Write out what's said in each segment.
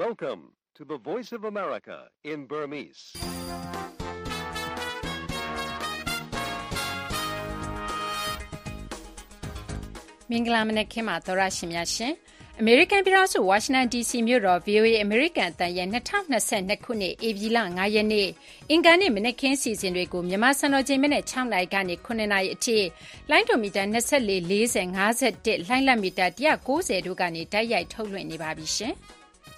Welcome to the Voice of America in Burmese. ။မင်္ဂလာမနက်ခင်းပါသောရရှင်များရှင်။ American ပြည်ထောင်စု Washington DC မြို့တော် VOA American အသံရဲ့2022ခုနှစ်ဧပြီလ9ရက်နေ့အင်္ဂါနေ့မနက်ခင်းစီစဉ်တွေကိုမြန်မာစံတော်ချိန်မနေ့6နာရီကနေ9နာရီအထိလိုင်းဒိုမီတာ24 40 51လိုင်းလက်မီတာ190တို့ကနေတိုက်ရိုက်ထုတ်လွှင့်နေပါပြီရှင်။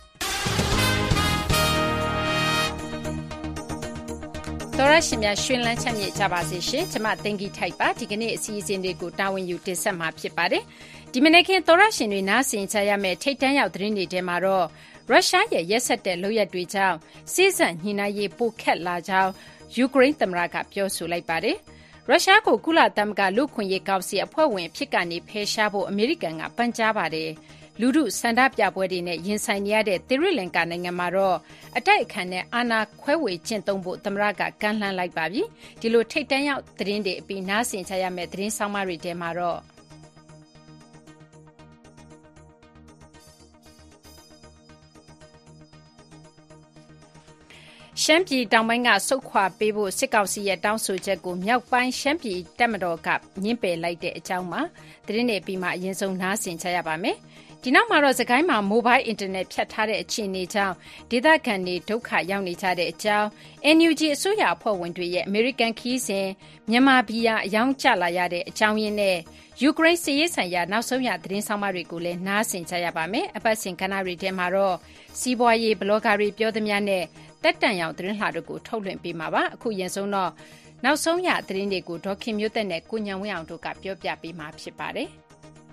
သောရရှင်များရွှင်လန်းချမ်းမြေ့ကြပါစေရှင်။ကျမသိင်္ဂီထိုက်ပါဒီကနေ့အစီအစဉ်တွေကိုတာဝန်ယူတင်ဆက်မှာဖြစ်ပါတယ်။ဒီမနေ့ကသောရရှင်တွေနားဆင်ကြရမယ့်ထိတ်တန့်ရောက်သတင်းတွေထဲမှာတော့ရုရှားရဲ့ရက်စက်တဲ့လုပ်ရပ်တွေကြောင့်စေ့စပ်ညှိနှိုင်းရေးပိုခက်လာကြောင်းယူကရိန်းသမ္မတကပြောဆိုလိုက်ပါတယ်။ရုရှားကိုကုလသမဂ္ဂလူ့အခွင့်အရေးကောင်စီအဖွဲ့ဝင်ဖြစ်ကနေဖယ်ရှားဖို့အမေရိကန်ကပန်ကြားပါတယ်။လူထုဆန္ဒပြပွဲတွေနဲ့ရင်ဆိုင်နေရတဲ့သီရိလင်္ကာနိုင်ငံမှာတော့အတိုက်အခံနဲ့အာဏာခွဲဝေကျင့်သုံးဖို့သမ္မတကကမ်းလှမ်းလိုက်ပါပြီ။ဒီလိုထိတ်တန့်ရောက်သတင်းတွေအပြီးနားဆင်ကြရမယ့်သတင်းဆောင်မတွေထဲမှာတော့ရှမ်းပြည်တောင်ပိုင်းကဆုတ်ခွာပေးဖို့စစ်ကောင်စီရဲ့တောင်းဆိုချက်ကိုမြောက်ပိုင်းရှမ်းပြည်တပ်မတော်ကညှင်းပယ်လိုက်တဲ့အကြောင်းမှာသတင်းတွေပြီးမှအရင်ဆုံးနားဆင်ကြရပါမယ်။ဒီနောက်မှာတော့စကိုင်းမှာမိုဘိုင်းအင်တာနက်ဖြတ်ထားတဲ့အခြေအနေကြောင့်ဒေသခံတွေဒုက္ခရောက်နေကြတဲ့အကြောင်း NUG အစိုးရအဖွဲ့ဝင်တွေရဲ့ American ခီးစဉ်မြန်မာပြည်အယောင်းကျလာရတဲ့အကြောင်းရင်းနဲ့ယူကရိန်းစစ်ရေးဆိုင်ရာနောက်ဆုံးရသတင်းဆောင်မတွေကိုလည်းနားဆင်ကြရပါမယ်။အပတ်စဉ်ကဏ္ဍတွေထဲမှာတော့စီးပွားရေးဘလော့ဂါတွေပြောသမျှနဲ့တက်တန်ရောင်သတင်းလှတွေကိုထုတ်လွှင့်ပေးမှာပါ။အခုရင်ဆုံးတော့နောက်ဆုံးရသတင်းတွေကိုဒေါခင်မျိုးသက်နဲ့ကိုညံဝင်းအောင်တို့ကပြောပြပေးမှာဖြစ်ပါတယ်။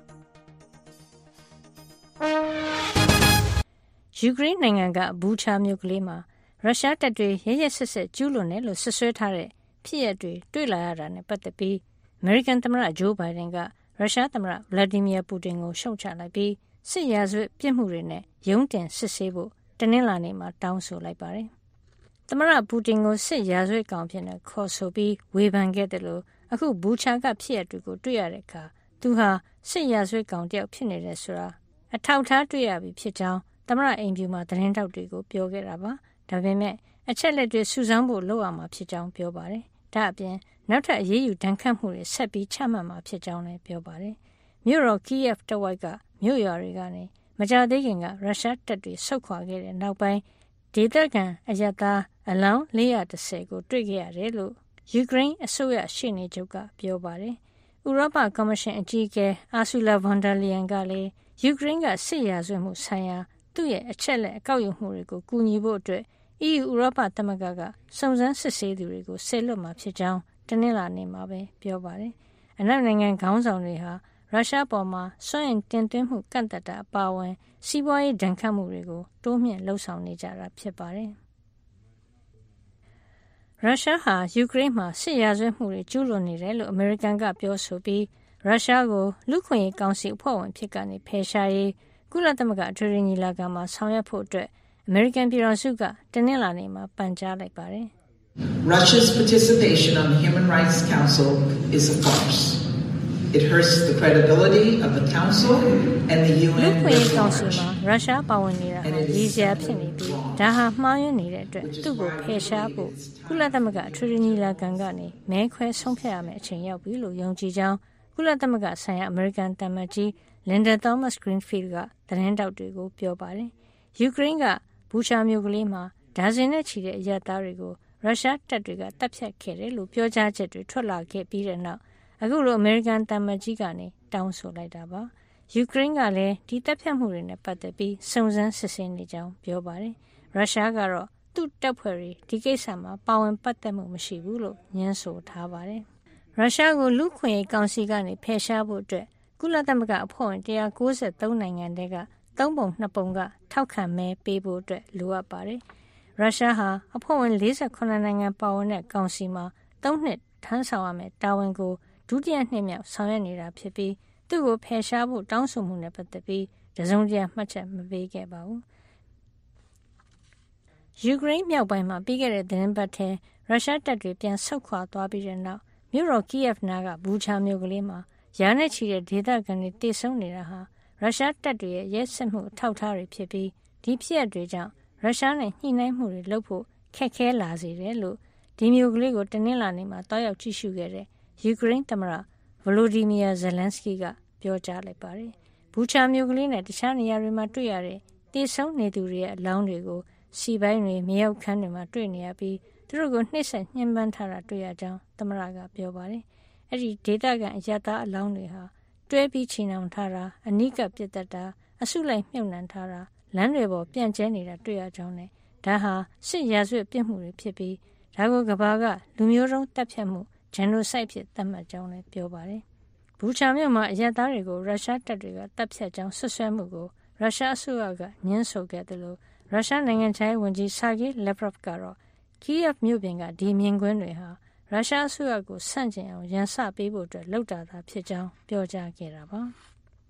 ယူကရိန်းနိုင်ငံကဘူချာမြို့ကလေးမှာရုရှားတပ်တွေရရဆက်ဆက်ကျူးလွန်တယ်လို့ဆွဆွဲထားတဲ့ဖြစ်ရပ်တွေတွေ့လာရတာနဲ့ပတ်သက်ပြီးအမေရိကန်သမ္မတဂျိုးဘိုင်ဒန်ကရုရှားသမ္မတဗလာဒီမီယာပူတင်ကိုရှုတ်ချလိုက်ပြီးစစ်ရာဇဝတ်ပြစ်မှုတွေနဲ့ရုံးတင်စစ်ဆေးဖို့တနင်္လာနေ့မှာတောင်းဆိုလိုက်ပါတယ်။သမ္မတပူတင်ကိုစစ်ရာဇဝတ်ကောင်ဖြစ်နေခေါ်ဆိုပြီးဝေဖန်ခဲ့တယ်လို့အခုဘူချာကဖြစ်ရပ်တွေကိုတွေ့ရတဲ့အခါသူဟာစစ်ရာဇဝတ်ကောင်တယောက်ဖြစ်နေတယ်ဆိုတာအထောက်ထားတွေ့ရပြီဖြစ်ကြောင်းသမ္မတအိမ်ဖြူမှာသတင်းတောက်တွေကိုပြောခဲ့တာပါ။ဒါပေမဲ့အချက်လက်တွေစုဆောင်းဖို့လုပ်ရမှာဖြစ်ကြောင်းပြောပါတယ်။ဒါအပြင်နောက်ထပ်အရေးယူဒဏ်ခတ်မှုတွေဆက်ပြီးချမှတ်မှာဖြစ်ကြောင်းလည်းပြောပါတယ်။မြို့တော် Kyiv တဝိုက်ကမြို့ရွာတွေကနေမကြာသေးခင်ကရုရှားတပ်တွေဆုတ်ခွာခဲ့တဲ့နောက်ပိုင်းဒေသခံအရပ်သားအလောင်း410ကိုတွေ့ခဲ့ရတယ်လို့ယူကရိန်းအစိုးရရှေ့နေချုပ်ကပြောပါတယ်။ဥရောပကော်မရှင်အကြီးအကဲအာဆူလာဗွန်ဒါလီယန်ကလည်းယူကရိန်းကစစ်ရာဇဝတ်မှုဆိုင်ရာသူ့ရဲ့အချက်လက်အကောက်ယူမှုတွေကိုကူညီဖို့အတွက် EU ဥရောပသမဂ္ဂကစုံစမ်းစစ်ဆေးသူတွေကိုဆေလွတ်မှာဖြစ်ကြောင်းတနင်္လာနေ့မှာပဲပြောပါတယ်။အနောက်နိုင်ငံခေါင်းဆောင်တွေဟာရုရှားပေါ်မှာစွန့်ရင်တင်သွင်းမှုကန့်သတ်တာအပါအဝင်စီးပွားရေးဒဏ်ခတ်မှုတွေကိုတိုးမြှင့်လှုံ့ဆော်နေကြတာဖြစ်ပါတယ်။ရုရှားဟာယူကရိန်းမှာစစ်ရာဇဝတ်မှုတွေကျူးလွန်နေတယ်လို့အမေရိကန်ကပြောဆိုပြီးရုရှားကိုလူ့အခွင့်အရေးကောင်စီအဖွဲ့ဝင်ဖြစ်ကနေဖယ်ရှားရေးကုလသမဂ္ဂအထွေထွေညီလာခံမှာဆောင်ရွက်ဖို့အတွက်အမေရိကန်ပြည်ထောင်စုကတနင်္လာနေ့မှာပန်ကြားလိုက်ပါတယ်။ Russia's participation on the Human Rights Council is a farce. It hurts the credibility of the Council and the UN. လူ့အခွင့်အရေးကောင်စီမှာရုရှားပါဝင်နေတာဟာရည်စရာဖြစ်နေပြီးဒါဟာမှားယွင်းနေတဲ့အတွက်သူ့ကိုဖယ်ရှားဖို့ကုလသမဂ္ဂအထွေထွေညီလာခံကနေမဲခွဲဆုံးဖြတ်ရမယ့်အချိန်ရောက်ပြီလို့ယုံကြည်ကြောင်းကုလသမဂ္ဂဆိုင်ရာအမေရိကန်တမန်ကြီးလင်ဒါသောမတ်ဂရင်းဖီးလ်ကသတင်းတောက်တွေကိုပြောပါတယ်။ယူကရိန်းကဘူချာမြို့ကလေးမှာဒါဇင်နဲ့ချီတဲ့အရပ်သားတွေကိုရုရှားတပ်တွေကတပ်ဖြတ်ခဲ့တယ်လို့ပြောကြားချက်တွေထွက်လာခဲ့ပြီးတဲ့နောက်အခုလိုအမေရိကန်တမန်ကြီးကနေတောင်းဆိုလိုက်တာပါ။ယူကရိန်းကလည်းဒီတပ်ဖြတ်မှုတွေနဲ့ပတ်သက်ပြီးစုံစမ်းစစ်ဆေးနေကြောင်းပြောပါတယ်။ရုရှားကတော့သူ့တပ်ဖွဲ့တွေဒီကိစ္စမှာပါဝင်ပတ်သက်မှုမရှိဘူးလို့ညှင်းဆိုထားပါတယ်။ရုရှားကိုလူ့အခွင့်အရေးကောင်စီကနေဖယ်ရှားဖို့အတွက်ကုလသမဂ္ဂအဖွဲ့ဝင်193နိုင်ငံတည်းက3ပုံ2ပုံကထောက်ခံမဲပေးဖို့အတွက်လိုအပ်ပါတယ်။ရုရှားဟာအဖွဲ့ဝင်48နိုင်ငံပါဝင်တဲ့ကောင်စီမှာ3နှစ်ထမ်းဆောင်ရမယ့်တာဝန်ကိုဒုတိယနှစ်မြောက်ဆောင်ရွက်နေတာဖြစ်ပြီးသူ့ကိုဖယ်ရှားဖို့တောင်းဆိုမှုနဲ့ပတ်သက်ပြီးတစုံတရာမှတ်ချက်မပေးခဲ့ပါဘူး။ယူကရိန်းမြောက်ပိုင်းမှာပြီးခဲ့တဲ့သတင်းပတ်ထဲရုရှားတပ်တွေပြန်ဆုတ်ခွာသွားပြီးတဲ့နောက်မြို့တော် Kyiv နာကဘူချာမြို့ကလေးမှာရာနဲ့ချီတဲ့ဒေသခံတွေတေဆုံးနေတာဟာရုရှားတပ်တွေရဲ့ရဲစက်မှုအထောက်အထားတွေဖြစ်ပြီးဒီဖြစ်ရပ်တွေကြောင့်ရုရှားနဲ့ညှိနှိုင်းမှုတွေလုပ်ဖို့ခက်ခဲလာစေတယ်လို့ဒီမြို့ကလေးကိုတနင်္လာနေ့မှာတောက်ရောက်ကြည့်ရှုခဲ့တဲ့ယူကရိန်းသမ္မတဗလိုဒီမီယာဇယ်လန်စကီကပြောကြားလိုက်ပါတယ်။ဘူချာမြို့ကလေးနဲ့တခြားနေရာတွေမှာတွေ့ရတဲ့တည်ဆုံနေသူတွေရဲ့အလောင်းတွေကိုစီပိုင်းတွေမြေအောက်ခန်းတွေမှာတွေ့နေရပြီးသူတို့ကိုနှိမ့်ဆက်ညှဉ်းပန်းထားတာတွေ့ရကြောင်းသမ္မတကပြောပါတယ်။အဲ့ဒီဒေသခံအရပ်သားအလောင်းတွေဟာတွဲပြီးချီနှောင်ထားတာအနိကပြစ်တတ်တာအစုလိုက်မြုပ်နှံထားတာလမ်းတွေပေါ်ပြန့်ကျဲနေတာတွေ့ရကြောင်းနဲ့ဒါဟာစစ်ရာဇဝတ်ပြစ်မှုတွေဖြစ်ပြီးဒါကိုကမ္ဘာကလူမျိုးတုံးတပ်ဖြတ်မှုဂျန်နိုဆိုက်ဖြစ်သတ်မှတ်ကြောင်းလည်းပြောပါတယ်။ဘူချာမြို့မှာအရပ်သားတွေကိုရုရှားတပ်တွေကတပ်ဖြတ်ကြောင်းဆွဆွဲမှုကိုရုရှားအစိုးရကညှင်းဆိုခဲ့တယ်လို့ရုရှားနိုင်ငံခြားရေးဝန်ကြီးဆာဂေးလက်ဗရော့ဗ်ကတော့ကီယက်မြို့ပြင်ကဒီမြင်ကွင်းတွေဟာရုရှားအစိုးရကိုဆန့်ကျင်အောင်ရန်စပေးဖို့အတွက်လှုပ်တာသာဖြစ်ကြောင်းပြောကြားခဲ့တာပါ။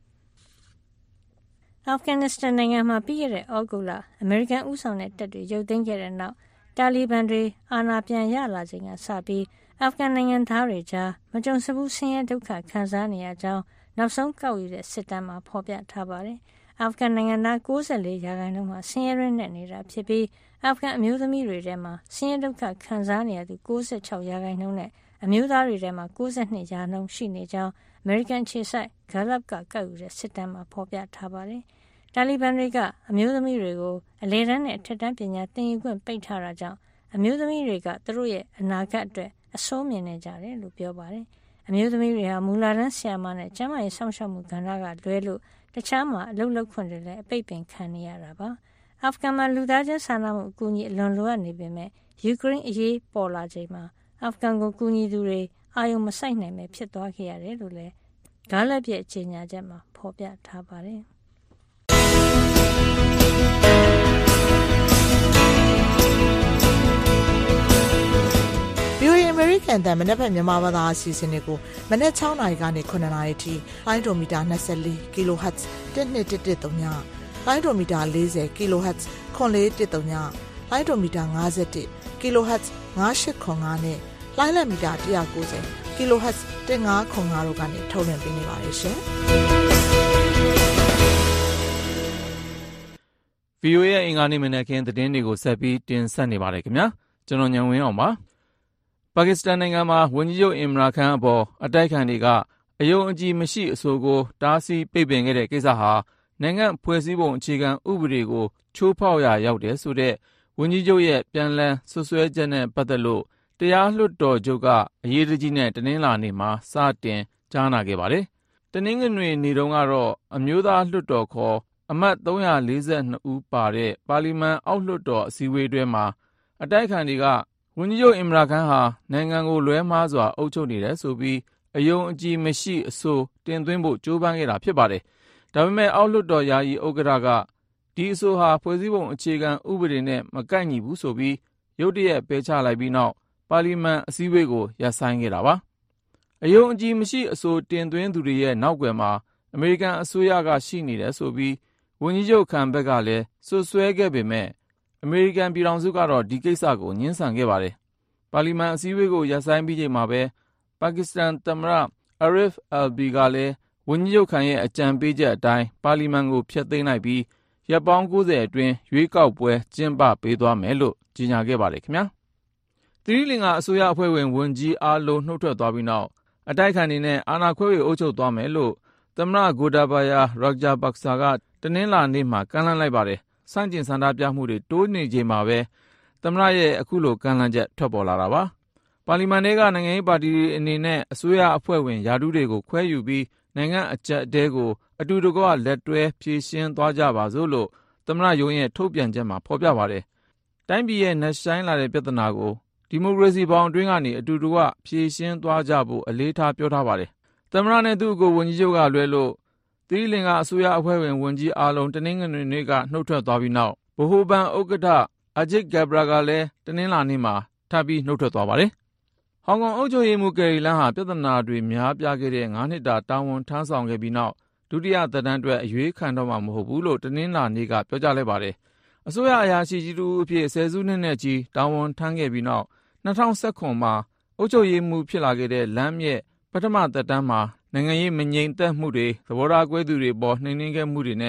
အာဖဂန်နစ္စတန်နိုင်ငံမှာပြီးခဲ့တဲ့ဩဂုတ်လအမေရိကန်ဦးဆောင်တဲ့တပ်တွေရုပ်သိမ်းခဲ့တဲ့နောက်တာလီဘန်တွေအာဏာပြန်ရလာချိန်ကစပြီးအာဖဂန်နိုင်ငံသားတွေကြားမကြုံစဘူးဆင်းရဲဒုက္ခခံစားနေရကြောင်းနောက်ဆုံးကောက်ယူတဲ့စစ်တမ်းမှာဖော်ပြထားပါတယ်။အာဖဂန်နိုင်ငံသား94%မှာဆင်းရဲရင်းနဲ့နေတာဖြစ်ပြီးအာဖဂန်အမျိုးသမီးတွေထဲမှာဆင်းရဲဒုက္ခခံစားနေရသူ96%နဲ့အမျိုးသားတွေထဲမှာ92%ရှိနေကြောင်းအမေရိကန်ခြေစိုက်ဂါလပ်ကကောက်ယူတဲ့စစ်တမ်းမှာဖော်ပြထားပါတယ်။တာလီဘန်တွေကအမျိုးသမီးတွေကိုအလေတန်းနဲ့အထက်တန်းပညာသင်ယူခွင့်ပိတ်ထားတာကြောင့်အမျိုးသမီးတွေကသူတို့ရဲ့အနာဂတ်အတွက်အဆိုးမြင်နေကြတယ်လို့ပြောပါတယ်။အမျိုးသမီးတွေဟာမူလာတန်းဆရာမနဲ့ကျန်းမာရေးစောင့်ရှောက်မှုကဏ္ဍကလွဲလို့တခြားမှာအလုပ်လုပ်ခွင့်တွေလည်းအပိတ်ပင်ခံနေရတာပါ။အာဖဂန်မှာလူသားချင်းစာနာမှုအကူအညီအလွန်လိုအပ်နေပေမဲ့ယူကရိန်းအရေးပေါ်လာချိန်မှာအာဖဂန်ကိုကူညီသူတွေအာရုံမစိုက်နိုင်ပဲဖြစ်သွားခဲ့ရတယ်လို့လည်းဂါလပ်ရဲ့ကြေညာချက်မှာဖော်ပြထားပါတယ်။ VOA American တန်မနေ့ဖက်မြန်မာဘာသာအစီအစဉ်တွေကိုမနေ့6နာရီကနေ9နာရီထိလိုင်းဒိုမီတာ24 kHz 1213ညလိုင်းဒိုမီတာ40 kHz 9413ညလိုင်းဒိုမီတာ51 kHz 9805နဲ့လိုင်းလက်မီတာ190 kHz 1505တို့ကနေထုတ်လွှင့်ပေးနေပါတယ်ရှင်။ VOA ရဲ့အင်္ဂါနေ့မနက်ခင်းသတင်းတွေကိုဆက်ပြီးတင်ဆက်နေပါတယ်ခင်ဗျာကျွန်တော်ညံဝင်းအောင်ပါပါကစ္စတန်နိုင်ငံမှာဝန်ကြီးချုပ်အင်မရာခန်အပေါ်အတိုက်ခံတွေကအယုံအကြည်မရှိအဆိုကိုတားဆီးပိတ်ပင်ခဲ့တဲ့ကိစ္စဟာနိုင်ငံဖွဲ့စည်းပုံအခြေခံဥပဒေကိုချိုးဖောက်ရာရောက်တယ်ဆိုတဲ့ဝန်ကြီးချုပ်ရဲ့ပြန်လည်ဆွဆွဲချက်နဲ့ပတ်သက်လို့တရားလွှတ်တော်ချုပ်ကအရေးတကြီးနဲ့တနင်္လာနေ့မှာစတင်ကြားနာခဲ့ပါတယ်တနင်္ဂနွေနေ့တုန်းကတော့အမျိုးသားလွှတ်တော်ခေါ်အမတ်342ဦးပါတဲ့ပါလီမန်အောက်လွှတ်တော်အစည်းအဝေးတွင်မှာအတိုက်ခံတွေကဝန်ကြီးချုပ်အင်မရာခန်ဟာနိုင်ငံကိုလွဲမှားစွာအုပ်ချုပ်နေတယ်ဆိုပြီးအယုံအကြည်မရှိအဆိုတင်သွင်းဖို့ကြိုးပမ်းခဲ့တာဖြစ်ပါတယ်။ဒါပေမဲ့အောက်လွှတ်တော်ယာယီဥက္ကဋ္ဌကဒီအဆိုဟာဖွဲ့စည်းပုံအခြေခံဥပဒေနဲ့မကိုက်ညီဘူးဆိုပြီးရုတ်တရက်ပယ်ချလိုက်ပြီးနောက်ပါလီမန်အစည်းအဝေးကိုရပ်ဆိုင်းခဲ့တာပါ။အယုံအကြည်မရှိအဆိုတင်သွင်းသူတွေရဲ့နောက်ွယ်မှာအမေရိကန်အစိုးရကရှိနေတယ်ဆိုပြီးဝန်ကြီးချုပ်ခန်ဘက်ကလည်းဆွဆွဲခဲ့ပေမဲ့အမေရိကန်ပြည်ထောင်စုကတော့ဒီကိစ္စကိုငြင်းဆန်ခဲ့ပါတယ်။ပါလီမန်အစည်းအဝေးကိုရပ်ဆိုင်းပြီးချိန်မှာပဲပါကစ္စတန်သမ္မတအာရစ်အယ်ဘီကလည်းဝန်ကြီးချုပ်ခန်ရဲ့အကြံပေးချက်အတိုင်းပါလီမန်ကိုဖျက်သိမ်းလိုက်ပြီးရက်ပေါင်း90အတွင်းရွေးကောက်ပွဲကျင်းပပေးသွားမယ်လို့ကြေညာခဲ့ပါတယ်ခင်ဗျာ။သီရိလင်္ကာအစိုးရအဖွဲ့ဝင်ဝန်ကြီးအားလုံးနှုတ်ထွက်သွားပြီးနောက်အတိုက်ခံတွေနဲ့အာဏာခွဲဝေအုပ်ချုပ်သွားမယ်လို့သမ္မတဂိုဒါဘာယာရာဂျာဘက်ဆာကတနင်္လာနေ့မှာကမ်းလှမ်းလိုက်ပါတယ်။စန့်ကျင်ဆန္ဒပြမှုတွေတိုးနေချိန်မှာပဲသမ္မတရဲ့အခုလိုကမ်းလှမ်းချက်ထွက်ပေါ်လာတာပါ။ပါလီမန်ထဲကနိုင်ငံရေးပါတီတွေအနေနဲ့အစိုးရအဖွဲ့ဝင်ယာတုတွေကိုခွဲယူပြီးနိုင်ငံအကျပ်အတဲကိုအတူတကွလက်တွဲဖြေရှင်းသွားကြပါစို့လို့သမ္မတရုံးရဲ့ထုတ်ပြန်ချက်မှာဖော်ပြပါတယ်။တိုင်းပြည်ရဲ့နှဆိုင်လာတဲ့ပြဿနာကိုဒီမိုကရေစီဘောင်အတွင်းကနေအတူတကွဖြေရှင်းသွားကြဖို့အလေးထားပြောထားပါတယ်။သမ္မတနဲ့သူ့ကိုဝန်ကြီးချုပ်ကလွဲလို့သီရိလင်္ကာအစိုးရအဖွဲ့ဝင်ဝန်ကြီးအားလုံးတနင်္ဂနွေနေ့ကနှုတ်ထွက်သွားပြီးနောက်ဗဟိုဘဏ်ဥက္ကဋ္ဌအဂျစ်ဂက်ဘရာကလည်းတနင်္လာနေ့မှာထပ်ပြီးနှုတ်ထွက်သွားပါတယ်။ဟောင်ကောင်အုပ်ချုပ်ရေးမှူးကယ်ရီလန်းဟာပြဿနာတွေများပြားခဲ့တဲ့9နှစ်တာတာဝန်ထမ်းဆောင်ခဲ့ပြီးနောက်ဒုတိယသက်တမ်းအတွက်အရွေးခံတော့မှာမဟုတ်ဘူးလို့တနင်္လာနေ့ကပြောကြားလိုက်ပါတယ်။အစိုးရအရာရှိကြီးတူအဖြစ်ဆယ်စုနှစ်နဲ့ချီတာဝန်ထမ်းခဲ့ပြီးနောက်2019မှာအုပ်ချုပ်ရေးမှူးဖြစ်လာခဲ့တဲ့လမ်းမြက်ပထမသက်တမ်းမှာနိုင်ငံရေးမငြိမ်သက်မှုတွေသဘောထားကွဲသူတွေပေါ်နှိမ်နင်းခဲ့မှုတွေနဲ့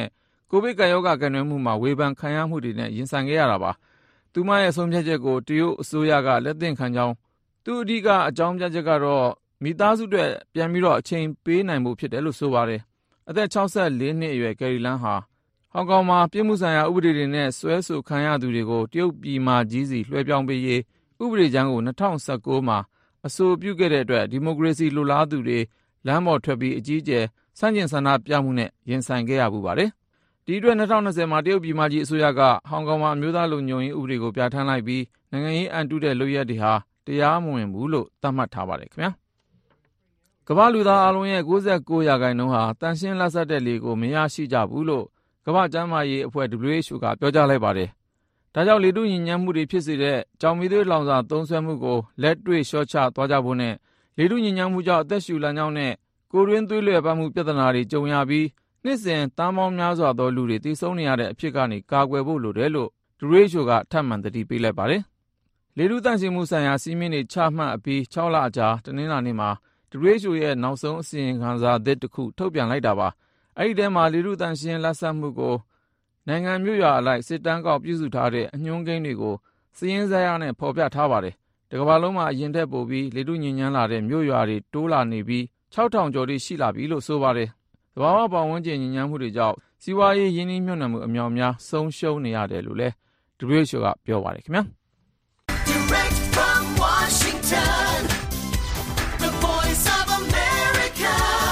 ကိုဗစ်ကပ်ရောဂါကန်နွယ်မှုမှာဝေဖန်ခံရမှုတွေနဲ့ရင်ဆိုင်ခဲ့ရတာပါ။သူမရဲ့ဆုံးဖြတ်ချက်ကိုတရုတ်အစိုးရကလက်သင့်ခံကြောင်းသူအဓိကအကြောင်းပြချက်ကတော့မိသားစုအတွက်ပြန်ပြီးတော့အချိန်ပေးနိုင်ဖို့ဖြစ်တယ်လို့ဆိုပါတယ်။အသက်64နှစ်အရွယ်ကယ်ရီလန်းဟာဟောင်ကောင်မှာပြစ်မှုဆိုင်ရာဥပဒေတွေနဲ့ဆွဲဆိုခံရသူတွေကိုတရုတ်ပြည်မကြီးစီလွှဲပြောင်းပေးရေးဥပဒေကြမ်းကို2019မှာအဆိုပြုခဲ့တဲ့အတွက်ဒီမိုကရေစီလိုလားသူတွေလမ်းပေါ်ထွက်ပြီးအကြီးအကျယ်ဆန့်ကျင်ဆန္ဒပြမှုနဲ့ရင်ဆိုင်ခဲ့ရပူပါတယ်။ဒီအတွက်2020မှာတရုတ်ပြည်မကြီးအစိုးရကဟောင်ကောင်မှာအမျိုးသားလုံခြုံရေးဥပဒေကိုပြဋ္ဌာန်းလိုက်ပြီးနိုင်ငံရေးအန်တုတဲ့လုပ်ရက်တွေဟာတရားမဝင်ဘူးလို့သတ်မှတ်ထားပါတယ်ခင်ဗျာ။ကမ္ဘာလူသားအလုံးရဲ့69%ဟာတန်ရှင်းလက်ဆက်တဲ့လေကိုမရရှိကြဘူးလို့ကမ္ဘာ့ကျန်းမာရေးအဖွဲ့ WHO ကပြောကြားလိုက်ပါတယ်။ဒါကြောင့်လေထုညစ်ညမ်းမှုတွေဖြစ်စေတဲ့ကြောင်မီးသွေးလောင်စာသုံးစွဲမှုကိုလက်တွေ့လျှော့ချသွားကြဖို့နဲ့လေထုညစ်ညမ်းမှုကြောင့်အသက်ရှူလမ်းကြောင်းနဲ့ကိုယ်တွင်းသွေးလျှက်ပတ်မှုပြဿနာတွေကြုံရပြီးနှစ်စဉ်တန်းပေါင်းများစွာသောလူတွေသေဆုံးနေရတဲ့အဖြစ်ကနေကာကွယ်ဖို့လိုတယ်လို့ WHO ကထပ်မံသတိပေးလိုက်ပါတယ်။လေထုသန့်ရှင်းမှုဆိုင်ရာစည်းမျဉ်းတွေချမှတ်အပြီး6လအကြာတနင်္လာနေ့မှာ WHO ရဲ့နောက်ဆုံးအစီရင်ခံစာသစ်တစ်ခုထုတ်ပြန်လိုက်တာပါ။အဲဒီထဲမှာလေထုသန့်ရှင်းလက်ဆက်မှုကိုနိုင်ငံမြို့ရွာအလိုက်စစ်တမ်းကောက်ပြုစုထားတဲ့အညွှန်းကိန်းတွေကိုစည်ရင်းဇယားနဲ့ဖော်ပြထားပါတယ်။တစ်ကမ္ဘာလုံးမှာအရင်ထက်ပိုပြီးလေထုညစ်ညမ်းလာတဲ့မြို့ရွာတွေတိုးလာနေပြီး6000ကျော်ထိရှိလာပြီလို့ဆိုပါတယ်။သဘာဝပတ်ဝန်းကျင်ညစ်ညမ်းမှုတွေကြောင့်စီးပွားရေးရင်းနှီးမြှုပ်နှံမှုအများအပြားဆုံးရှုံးနေရတယ်လို့လည်း WHO ကပြောပါတယ်ခင်ဗျာ။ Direct from Washington, the voice of America,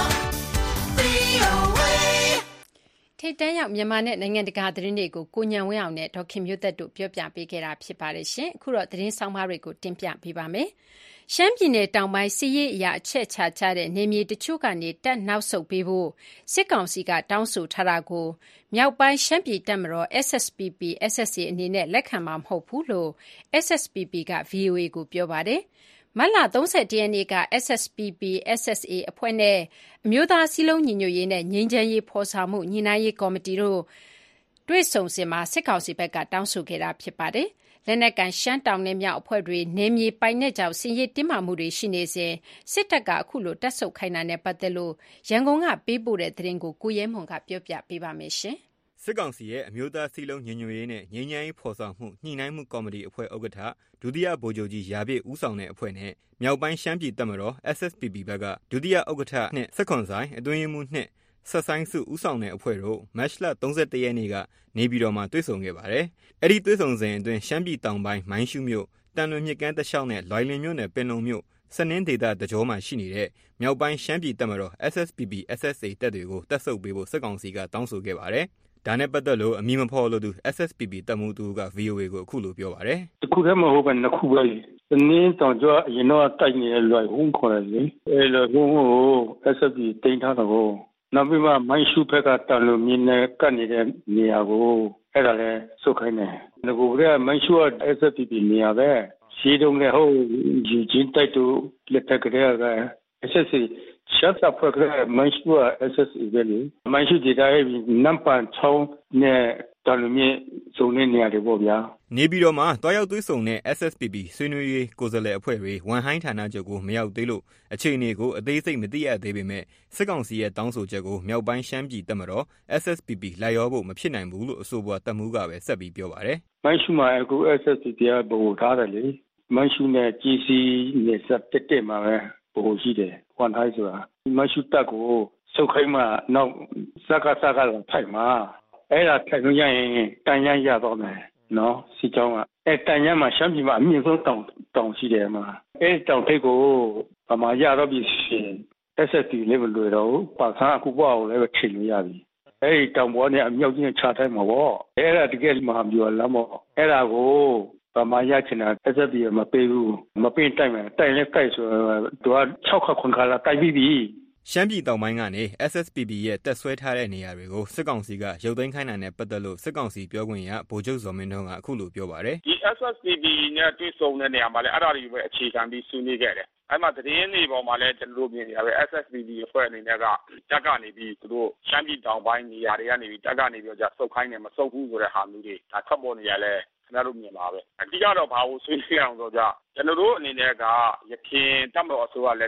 VOA. ထိပ်တန်းရောက်မြန်မာနဲ့နိုင်ငံတကာသတင်းတွေကိုကိုညံဝင်းအောင်နဲ့ဒေါက်ခင်မျိုးသက်တို့ပြောပြပေးခဲ့တာဖြစ်ပါတယ်ရှင်။အခုတော့သတင်းဆောင်မတွေကိုတင်ပြပေးပါမယ်။ရှမ်းပြည်နယ်တောင်ပိုင်းစီးရေးအရာအချက်ချာချတဲ့နေမြေတချို့ကနေတက်နောက်ဆုတ်ပေးဖို့စစ်ကောင်စီကတောင်းဆိုထားတာကိုမြောက်ပိုင်းရှမ်းပြည်တပ်မတော် SSPP/SSA အနေနဲ့လက်ခံမှာမဟုတ်ဘူးလို့ SSPP က VOA ကိုပြောပါတယ်။မတ်လ31ရက်နေ့က SSPP/SSA အဖွဲ့နဲ့အမျိုးသားစည်းလုံးညီညွတ်ရေးနဲ့ငြိမ်းချမ်းရေးဖော်ဆောင်မှုညှိနှိုင်းရေးကော်မတီတို့တွေ့ဆုံစဉ်မှာစစ်ကောင်စီဘက်ကတောင်းဆိုခဲ့တာဖြစ်ပါတယ်။လက်နက်ကိုင်ရှမ်းတောင်နဲ့မြောက်အဖွဲ့တွေနယ်မြေပိုင်နက်ကြောင့်စစ်ရေးတင်းမာမှုတွေရှိနေစဉ်စစ်တပ်ကအခုလိုတပ်ဆုတ်ခိုင်းတာနဲ့ပတ်သက်လို့ရန်ကုန်ကပေးပို့တဲ့သတင်းကိုကိုရဲမွန်ကပြောပြပေးပါမယ်ရှင်။စစ်ကောင်စီရဲ့အမျိုးသားစည်းလုံးညီညွတ်ရေးနဲ့ငြိမ်းချမ်းရေးဖော်ဆောင်မှုညှိနှိုင်းမှုကော်မတီအဖွဲ့ဥက္ကဋ္ဌဒုတိယဗိုလ်ချုပ်ကြီးရာပြည့်ဦးဆောင်တဲ့အဖွဲ့နဲ့မြောက်ပိုင်းရှမ်းပြည်တပ်မတော် SSPP ဘက်ကဒုတိယဥက္ကဋ္ဌနဲ့စက္ကွန်ဆိုင်အတွင်းရေးမှူးနှင့်ဆက်ဆိုင်စုဦးဆောင်တဲ့အဖွဲ့တို့မတ်လ31ရက်နေ့ကနေပြည်တော်မှာတွေ့ဆုံခဲ့ပါတယ်။အဲ့ဒီတွေ့ဆုံစဉ်အတွင်းရှမ်းပြည်တောင်ပိုင်းမိုင်းရှူးမြို့တန်လွင်မြစ်ကမ်းတစ်လျှောက်နဲ့လွိုင်လင်မြို့နယ်ပင်လုံမြို့စနင်းဒေသတကြောမှာရှိနေတဲ့မြောက်ပိုင်းရှမ်းပြည်တပ်မတော် SSPP/SSA တပ်တွေကိုတပ်ဆုတ်ပေးဖို့စစ်ကောင်စီကတောင်းဆိုခဲ့ပါတယ်။ဒါနဲ့ပတ်သက်လို့အမည်မဖော်လို့သူ SSPP တပ်မှူးသူက VOA ကိုအခုလိုပြောပါတယ်။တစ်ခုတည်းမဟုတ်ဘဲနှစ်ခုပဲ။စနင်းတောင်ကျော်အရင်တော့တိုက်နေတဲ့လွိုင်ဟုံးခေါ်တယ်လေ။အဲလွိုင်ဟုံးကို SSPP တင်ထားတော့နောက်ပြီးမှမိုင်းရှုဘက်ကတန်လို့မြင်းနဲ့ကတ်နေတဲ့နေရာကိုအဲ့ဒါလဲစုတ်ခိုင်းတယ်။ငါကမိုင်းရှုက SSPP နေရာပဲရှိတုန်းလည်းဟုတ်ယူချင်းတိုက်တို့လက်ထက်ကတည်းက SSA ရှက်တပ်ဖွဲ့ကမိုင်းရှုက SSA ပဲလေမိုင်းရှုဒေတာရဲ့နမ်ပန်ချောင်းနဲ့တန်လို့မြင်းစုံနေနေရတယ်ပေါ့ဗျာနေပြည်တော်မှာတွားရောက်သွေးဆုံတဲ့ SSPP ဆွေးနွေးရေးကိုယ်စားလှယ်အဖွဲ့တွေဝန်ဟိုင်းဌာနချုပ်ကိုမရောက်သေးလို့အခြေအနေကိုအသေးစိတ်မသိရသေးပေမဲ့စစ်ကောင်စီရဲ့တောင်းဆိုချက်ကိုမြောက်ပိုင်းရှမ်းပြည်တပ်မတော် SSPP လိုက်ရောဖို့မဖြစ်နိုင်ဘူးလို့အဆိုပါတပ်မှူးကပဲဆက်ပြီးပြောပါတယ်။မိုင်းရှုမှာအခု SSPP ကဗဟိုထားတယ်လေမိုင်းရှုနဲ့ GC နဲ့စတက်မှာပဲဗဟိုရှိတယ်ဝန်ဟိုင်းဆိုတာမိုင်းရှုတပ်ကိုစုတ်ခိုင်းမှနောက်စကားထိုက်မှာအဲ့ဒါထိုင်လို့ရရင်တန်ရရတော့မယ်နော်စီချောင်းကအဲ့တန်ရမှာရှမ်းပြည်မှာအမြင့်ဆုံးတောင်ရှိတယ်မှာအဲ့တောင်ထိပ်ကိုဗမာရတော့ပြီရှင် SSP လေးမလွယ်တော့ပါဆန်းအခုပေါ့ကိုလည်းပဲချိန်လို့ရပြီအဲ့ဒီတောင်ပေါ်နဲ့အမြောက်ကြီးနဲ့ခြားထိုက်မှာပေါ့အဲ့ဒါတကယ်မဟာပြောလမ်းပေါ့အဲ့ဒါကိုဗမာရချင်တာ SSP မပေးဘူးမပေးတိုက်မယ်တိုက်လဲတိုက်ဆိုတော့သူက6ခါ9ခါလာတိုက်ပြီးပြီရှမ်းပြည်တောင်ပိုင်းကနေ SSPP ရဲ့တက်ဆွဲထားတဲ့နေရာတွေကိုစစ်ကောင်စီကရုပ်သိမ်းခိုင်းတာနဲ့ပတ်သက်လို့စစ်ကောင်စီပြောခွင့်ရဗိုလ်ချုပ်ဇော်မင်းထွန်းကအခုလိုပြောပါတယ်ဒီ SSPP နဲ့တွေ့ဆုံတဲ့နေရာမှာလည်းအဲ့ဒါတွေပဲအခြေခံပြီးဆွေးနွေးခဲ့တယ်အဲ့မှာသတင်းတွေပေါ်မှာလည်းကျွန်တော်တို့မြင်နေရပဲ SSPP အဖွဲ့အနေနဲ့ကတက်ကနေပြီးသူတို့ရှမ်းပြည်တောင်ပိုင်းနေရာတွေကနေပြီးတက်ကနေပြီးတော့စုတ်ခိုင်းတယ်မစုတ်ဘူးဆိုတဲ့ဟာမျိုးတွေဒါထွက်ပေါ်နေရလဲကျွန်တော်တို့မြင်ပါပဲအတိကတော့ဘာလို့ဆွေးနွေးအောင်ဆိုကြကျွန်တော်တို့အနေနဲ့ကရခိုင်တပ်မတော်အစိုးရလက်ထက်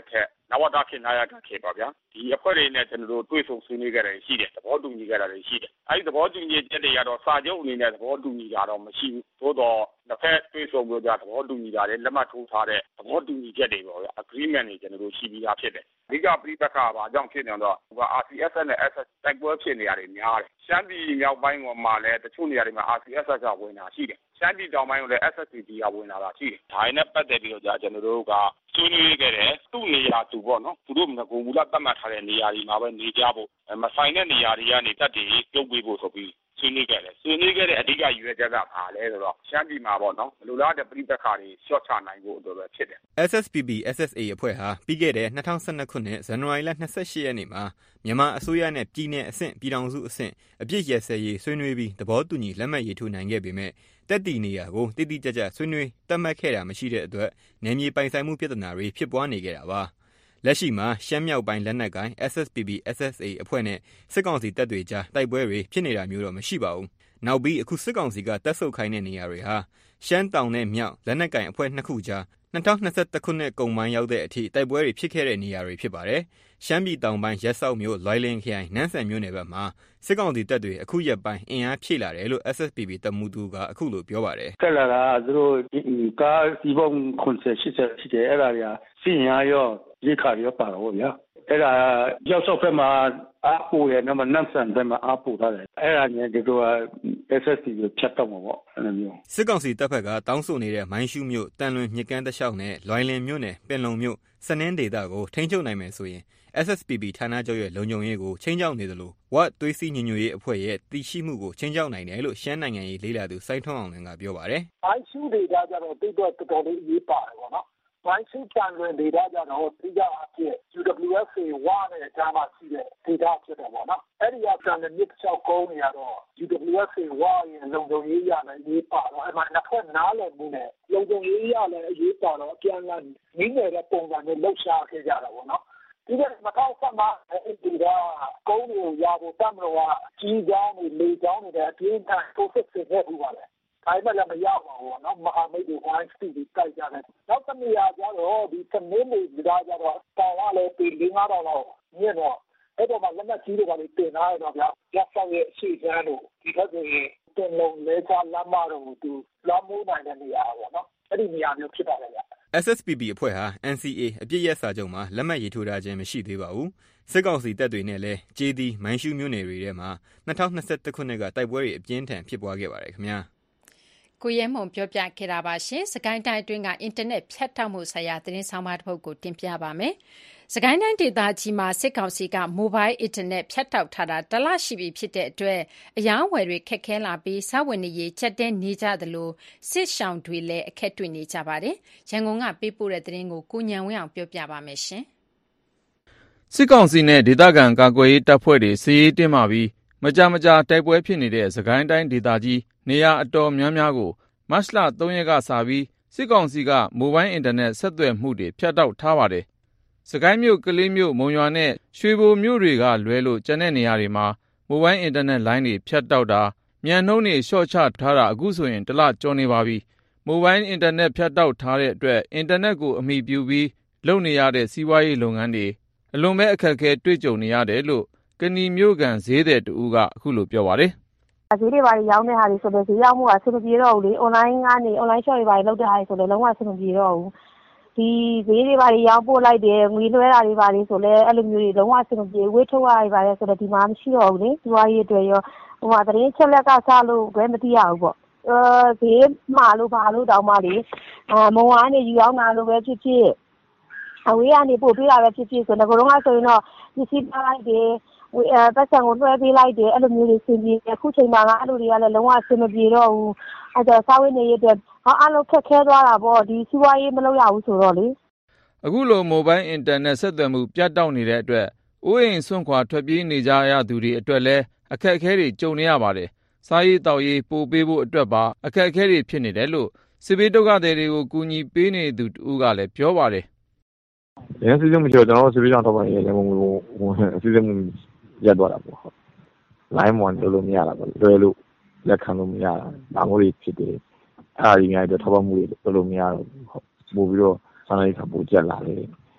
Nawada Kinaya Kebabia, the Aquarian and the Twiso Suniga and Sheet, the Bodu Niga and Sheet. I the Bodu Niga Sajo in the Bodu Niga machine, Todo, the first Twiso will that Bodu Niga and Lamatu Tare, the Bodu Niga agreement in the Shibi Apede. Liga Bribaka, Duncan and the RCS and the SS tag works in the area. Sandy now buying on Male, the Tunia in the RCS are winner. Sandy down my SSD are winner. I never did the general. Soon you get it, 2 years to one, to room the Gula Tamata and the Yarima and the Jabo, and my final Yariani that day, don't we both be. Soon you get it. Soon you get it, I think you get up, Sandy Mabono, Lula the Bribakari, short time I go to the children. SSPB SSA အဖွဲ့ဟာပြီးခဲ့တဲ့2012ခုနှစ်ဇန်နဝါရီလ28ရက်နေ့မှာမြန်မာအစိုးရနဲ့ပြည်내အဆင့်ပြည်ထောင်စုအဆင့်အပြစ်ရစဲရေးဆွေးနွေးပြီးသဘောတူညီလက်မှတ်ရေးထိုးနိုင်ခဲ့ပေမဲ့တက်တီနေရာကိုတိတိကျကျဆွေးနွေးတတ်မှတ်ခဲ့တာမရှိတဲ့အတွက်နယ်မြေပိုင်ဆိုင်မှုပြဿနာတွေဖြစ်ပွားနေခဲ့တာပါလက်ရှိမှာရှမ်းမြောက်ပိုင်းလက်နက်ကိုင် SSPB SSA အဖွဲ့နဲ့စစ်ကောင်စီတပ်တွေကြားတိုက်ပွဲတွေဖြစ်နေတာမျိုးတော့မရှိပါဘူးနောက်ပြီးအခုစစ်ကောင်စီကတပ်ဆုပ်ခိုင်းတဲ့နေရာတွေဟာရှမ်းတောင်နဲ့မြောက်လက်နက်ကိုင်အဖွဲ့နှစ်ခုကြား2021ခုနှစ်ကုန်ပိုင်းရောက်တဲ့အထိတိုက်ပွဲတွေဖြစ်ခဲ့တဲ့နေရာတွေဖြစ်ပါတယ်။ရှမ်းပြည်တောင်ပိုင်းရက်စောက်မြို့လွိုင်လင်ခရိုင်နန်းဆန်မြို့နယ်ဘက်မှာစစ်ကောင်စီတပ်တွေအခုရက်ပိုင်းအင်အားဖြည့်လာတယ်လို့ SSPB တမူသူကအခုလိုပြောပါတယ်။တက်လာတာသူတို့ကားစီးပုံ80ရှိတယ်အဲ့ဒါတွေကစီညာရောရေခါရောပါတော့ဗျာ။အဲ့ဒါရောက်စောက်ဘက်မှာအားပို့ရနမနန်းဆန်ဘက်မှာအားပို့ထားတယ်။အဲ့ဒါနဲ့ဒီတော့ SSPB ဖြတ်တော့မှာပေါ့အဲ့လိုမျိုး။စစ်ကောင်စီတပ်ဖက်ကတောင်းဆိုနေတဲ့မိုင်းရှုမြို့တန်လွင်မြစ်ကမ်းတလျှောက်နဲ့လွိုင်လင်မြို့နယ်ပင်လုံမြို့စနင်းဒေသကိုထိန်းချုပ်နိုင်မယ်ဆိုရင် SSPB ဌာနချုပ်ရဲ့လုံခြုံရေးကိုချင်းကြောက်နေသလိုဝတ်သွေးစီညညွရေးအဖွဲ့ရဲ့တည်ရှိမှုကိုချင်းကြောက်နိုင်တယ်လို့ရှမ်းနိုင်ငံရေးလေးလာသူစိုင်းထွန်းအောင်လင်းကပြောပါတယ်။မိုင်းရှုဒေသကျတော့တိတော့တော်တော်လေးရေးပါတယ်ပေါ့နော်။မိုင်းရှုတန်လွင်ဒေသကျတော့တိကျအဖြစ် UWSA ဝါနဲ့ဂျာမရှိတဲ့ဒေသဖြစ်တယ်ပေါ့နော်။အဲ့ဒီကတန်လွင်မြစ်ချောက်ကုန်းနေရတော့ UWSA ဝါရဲ့လုံခြုံရေးရလည်းရေးပါတော့အဲ့မှာနှစ်ဖက်နားလည်မှုနဲ့လုံခြုံရေးရလည်းရေးပါတော့အပြန်အလှန်နည်းနယ်တဲ့ပုံစံနဲ့လှုပ်ရှားခဲ့ကြတာပေါ့နော်။ဒီကမကောက်ဆက်မှာဒီကကုန်းကိုရဖို့တမလို့ကကြီးကြောင်းတွေလေကြောင်းတွေအပြင်းထန် process တွေဖြစ်ပြီးပါလေ။ဒါမှလည်းမရပါဘူးနော်မဟာမိတ်တွေဝိုင်းစီပြီးတိုက်ကြတယ်။နောက်တစ်နေရာကျတော့ဒီစနေနေ့ဒီကကျတော့တောင်ကလည်းပြည်5တောင်လောက်မြင့်တော့အဲ့တော့မှလက်နက်ကြီးတွေကလည်းတင်ထားရတော့ဗျာ။ရက်ဆောင်ရဲ့ရှေ့ချမ်းတို့ဒီဘက်ဆိုရင်တင်လုံးလဲချလမ်းမတို့သူလာမိုးနိုင်တဲ့နေရာပေါ့နော်။အဲ့ဒီနေရာမျိုးဖြစ်ပါတယ်ဗျာ။ SSPB အဖွဲ့ဟာ NCA အပြစ်ရက်စာချုပ်မှာလက်မှတ်ရေးထိုးထားခြင်းမရှိသေးပါဘူး။စစ်ကောင်စီတပ်တွေနဲ့လည်းကျေးသီးမိုင်းရှုမြို့နယ်တွေထဲမှာ2021ခုနှစ်ကတိုက်ပွဲတွေအပြင်းထန်ဖြစ်ပွားခဲ့ပါတယ်ခင်ဗျာ။ကိုရဲမွန်ပြောပြခဲ့တာပါရှင်။စကိုင်းတိုင်းအတွင်းကအင်တာနက်ဖြတ်တောက်မှုဆိုင်ရာသတင်းဆောင်မတစ်ပုဒ်ကိုတင်ပြပါမယ်။စကိုင်းတိုင်းဒေသကြီးမှာစစ်ကောင်စီကမိုဘိုင်းအင်တာနက်ဖြတ်တောက်ထားတာတစ်လရှိပြီဖြစ်တဲ့အတွက်အယောင်းဝယ်တွေခက်ခဲလာပြီးစာဝန်နေရေးချက်တဲနေကြသလိုစစ်ရှောင်တွေလည်းအခက်တွေ့နေကြပါတယ်။ရန်ကုန်ကပေးပို့တဲ့သတင်းကိုကိုညံဝင်းအောင်ပြောပြပါမယ်ရှင်။စစ်ကောင်စီနဲ့ဒေသခံကာကွယ်ရေးတပ်ဖွဲ့တွေစစ်ရေးတင်းမာပြီးမကြတိုက်ပွဲဖြစ်နေတဲ့စကိုင်းတိုင်းဒေသကြီးနေရာအတော်များများကိုမတ်လ3ရက်ကစပြီးစစ်ကောင်စီကမိုဘိုင်းအင်တာနက်ဆက်သွယ်မှုတွေဖြတ်တောက်ထားပါတယ်။စကိုင်းမြို့ကလေးမြို့မုံရွာနဲ့ရွှေဘိုမြို့တွေကလွဲလို့ကျန်တဲ့နေရာတွေမှာမိုဘိုင်းအင်တာနက်လိုင်းတွေဖြတ်တောက်တာမြန်နှုန်းတွေလျှော့ချထားတာအခုဆိုရင်တစ်လကျော်နေပါပြီ။မိုဘိုင်းအင်တာနက်ဖြတ်တောက်ထားတဲ့အတွက်အင်တာနက်ကိုအမိပြုပြီးလုပ်နေရတဲ့စီးပွားရေးလုပ်ငန်းတွေအလွန်ပဲအခက်အခဲတွေ့ကြုံနေရတယ်လို့ကဏီမြို့ကန်ဈေးသည်တူကအခုလိုပြောပါတယ်ဈေးတွေပါရောင်းတဲ့ဟာတွေဆိုတော့ဈေးရောက်မှုကဆင်မပြေတော့ဘူးလေ online ကနေ online shop တွေပါလုပ်တဲ့ဟာတွေဆိုလည်းလုံးဝဆင်မပြေတော့ဘူးဒီဈေးတွေပါရောင်းပို့လိုက်တယ်ငွေလွှဲတာတွေပါဆိုလည်းအဲ့လိုမျိုးတွေလုံးဝဆင်မပြေဝေးထုတ်ရတွေပါလဲဆိုတော့ဒီမှာမရှိတော့ဘူးလေဒီဝါးရေးအတွက်ရောဟိုမှာသတင်းချက်လက်ကစားလို့ပဲမသိရဘူးပေါ့ဈေးမှာလို့ဘာလို့တောင်းပါလေမုံဝါးနေယူအောင်လာလို့ပဲဖြစ်ဖြစ်အဝေးကနေပို့ပေးတာပဲဖြစ်ဖြစ်ဆိုတော့ကတော့ဆိုရင်တော့ပစ္စည်းပါလိုက်တယ်ပတ်စံကိုလွှဲပေးလိုက်တယ်အဲ့လိုမျိုးတွေဆင်ပြေအခုချိန်မှာကအဲ့လိုတွေကလည်းလုံးဝဆင်မပြေတော့ဘူးအဲ့တော့စားဝတ်နေရေးအတွက်အားလုံးခက်ခဲသွားတာပေါ့ဒီစီးပွားရေးမလုပ်ရဘူးဆိုတော့လေအခုလိုမိုဘိုင်းအင်တာနက်ဆက်သွယ်မှုပြတ်တောက်နေတဲ့အတွက်ဥယျာဉ်စွန့်ခွာထွက်ပြေးနေကြရသူတွေအတွက်လည်းအခက်အခဲတွေကြုံနေရပါတယ်စားရေးတောက်ရေးပို့ပေးဖို့အတွက်ပါအခက်အခဲတွေဖြစ်နေတယ်လို့စစ်ဘေးဒုက္ခသည်တွေကိုကူညီပေးနေသူတူကလည်းပြောပါတယ်ရင်းစီစဉ်မှုကျွန်တော်စစ်ဘေးကြောင့်တော့ရန်ကုန်ကိုစီစဉ်မှုရက်သွားတာပေါ့ဟုတ် line 1လို့မရတာပေါ့လွယ်လို့လက်ခံလို့မရတာဘာလို့လဲဖြစ်တယ်အားရများတော့ထောက်ပံ့မှုတွေလို့မရတော့ဟုတ်ပို့ပြီးတော့စာရေးခါပို့ကြက်လာတယ်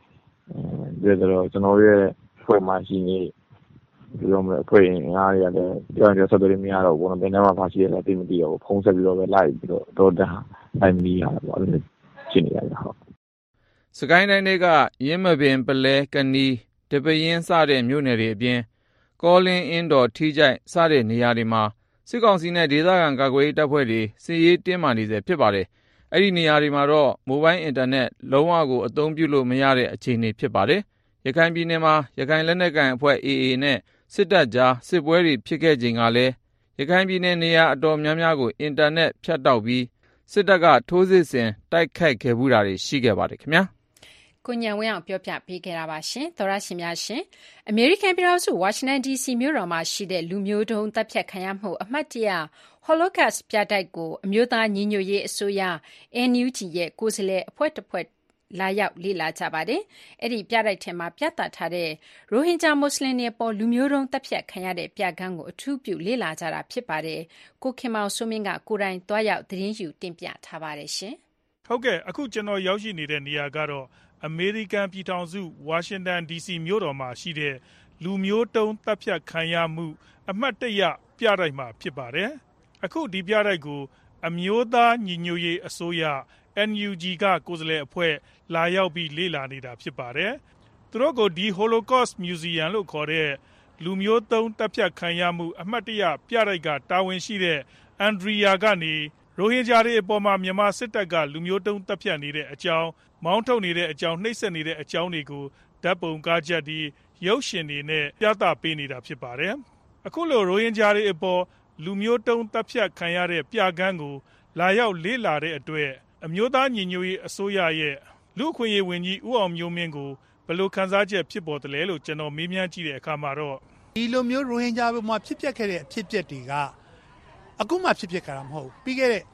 ပြီးတော့ကျွန်တော်ရဲ့ဖွဲ့မှာရှိနေပြီးတော့ဖွဲ့ရင်အားရရတယ်ကြောင်ကျဆက်သွယ်လို့မရတော့ဘူးဘယ်နှမှာရှိရလဲသိမသိတော့ဖုန်းဆက်ပြီးတော့ပဲလိုက်ပြီးတော့တန်းတိုင်းမီးရတယ်ပေါ့အဲ့လိုရှင်းနေရတယ်ဟုတ်စကိုင်းတိုင်းတွေကရင်းမပင်ပလဲကနီတပရင်စတဲ့မြို့နယ်တွေအပြင်ကောလင်းအင်းတော်ထီးကြိုက်စတဲ့နေရာတွေမှာစစ်ကောင်စီနဲ့ဒေသခံကာကွယ်ရေးတပ်ဖွဲ့တွေစစ်ရေးတင်းမာနေစေဖြစ်ပါတယ်။အဲ့ဒီနေရာတွေမှာတော့မိုဘိုင်းအင်တာနက်လုံးဝကိုအသုံးပြုလို့မရတဲ့အခြေအနေဖြစ်ပါတယ်။ရခိုင်ပြည်နယ်မှာရခိုင်လက်နက်ကိုင်အဖွဲ့ AA နဲ့စစ်တပ်ကြားစစ်ပွဲတွေဖြစ်ခဲ့ချိန်ကလည်းရခိုင်ပြည်နယ်နေရာအတော်များများကိုအင်တာနက်ဖြတ်တောက်ပြီးစစ်တပ်ကထိုးစစ်ဆင်တိုက်ခိုက်ခဲ့မှုတာတွေရှိခဲ့ပါတယ်ခင်ဗျာ။ကိုညံဝင်းအောင်ပြောပြပေးခဲ့တာပါရှင်သောရရှင်များရှင်အမေရိကန်ပြည်ထောင်စုဝါရှင်တန် DC မြို့တော်မှာရှိတဲ့လူမျိုးတုံးတပ်ဖြတ်ခံရမှုအမှတ်တရ Holocaust ပြတိုက်ကိုအမျိုးသားညီညွတ်ရေးအစိုးရ NUG ရဲ့ကိုယ်စားလှယ်အဖွဲ့တစ်ဖွဲ့လာရောက်လေ့လာကြပါတယ်အဲ့ဒီပြတိုက်ထဲမှာပြသထားတဲ့ရိုဟင်ဂျာမွတ်စလင်တွေပေါ်လူမျိုးတုံးတပ်ဖြတ်ခံရတဲ့ပြကန်းကိုအထူးပြုလေ့လာကြတာဖြစ်ပါတယ်ကိုခင်မောင်စိုးမင်းကကိုယ်တိုင်တွားရောက်သတင်းယူတင်ပြထားပါတယ်ရှင်ဟုတ်ကဲ့အခုကျွန်တော်ရောက်ရှိနေတဲ့နေရာကတော့အမေရိကန်ပြည်ထောင်စုဝါရှင်တန် DC မြို့တော်မှာရှိတဲ့လူမျိုးတုံးတပ်ဖြတ်ခံရမှုအမှတ်တရပြတိုက်မှာဖြစ်ပါတယ်။အခုဒီပြတိုက်ကိုအမျိုးသားညီညွတ်ရေးအစိုးရ NUG ကကိုယ်စားလှယ်အဖွဲ့လာရောက်ပြီးလေ့လာနေတာဖြစ်ပါတယ်။သူတို့ကိုဒီ Holocaust Museum လို့ခေါ်တဲ့လူမျိုးတုံးတပ်ဖြတ်ခံရမှုအမှတ်တရပြတိုက်ကတာဝန်ရှိတဲ့အန်ဒရီယာကနေရိုဟင်ဂျာတွေအပေါ်မှာမြန်မာစစ်တပ်ကလူမျိုးတုံးတပ်ဖြတ်နေတဲ့အကြောင်းမောင်းထုတ်နေတဲ့အကြောင်းနှိပ်စက်နေတဲ့အကြောင်းတွေကိုဓာတ်ပုံကားချက်တွေရုပ်ရှင်တွေနဲ့ပြသပေးနေတာဖြစ်ပါတယ်။အခုလိုရိုဟင်ဂျာတွေအပေါ်လူမျိုးတုံးတပ်ဖြတ်ခံရတဲ့ပြကန်းကိုလာရောက်လေ့လာတဲ့အတွက်အမျိုးသားညီညွတ်ရေးအစိုးရရဲ့လူ့အခွင့်အရေးဝန်ကြီးဦးအောင်မျိုးမင်းကိုဘယ်လိုခန်းစားချက်ဖြစ်ပေါ်တယ်လဲလို့ကျွန်တော်မေးမြန်းကြည့်တဲ့အခါမှာတော့ဒီလိုမျိုးရိုဟင်ဂျာဘက်မှာဖြစ်ပျက်ခဲ့တဲ့အဖြစ်အပျက်တွေကအခုမှဖြစ်ပျက်ခဲ့တာမဟုတ်ဘူးပြီးခဲ့တဲ့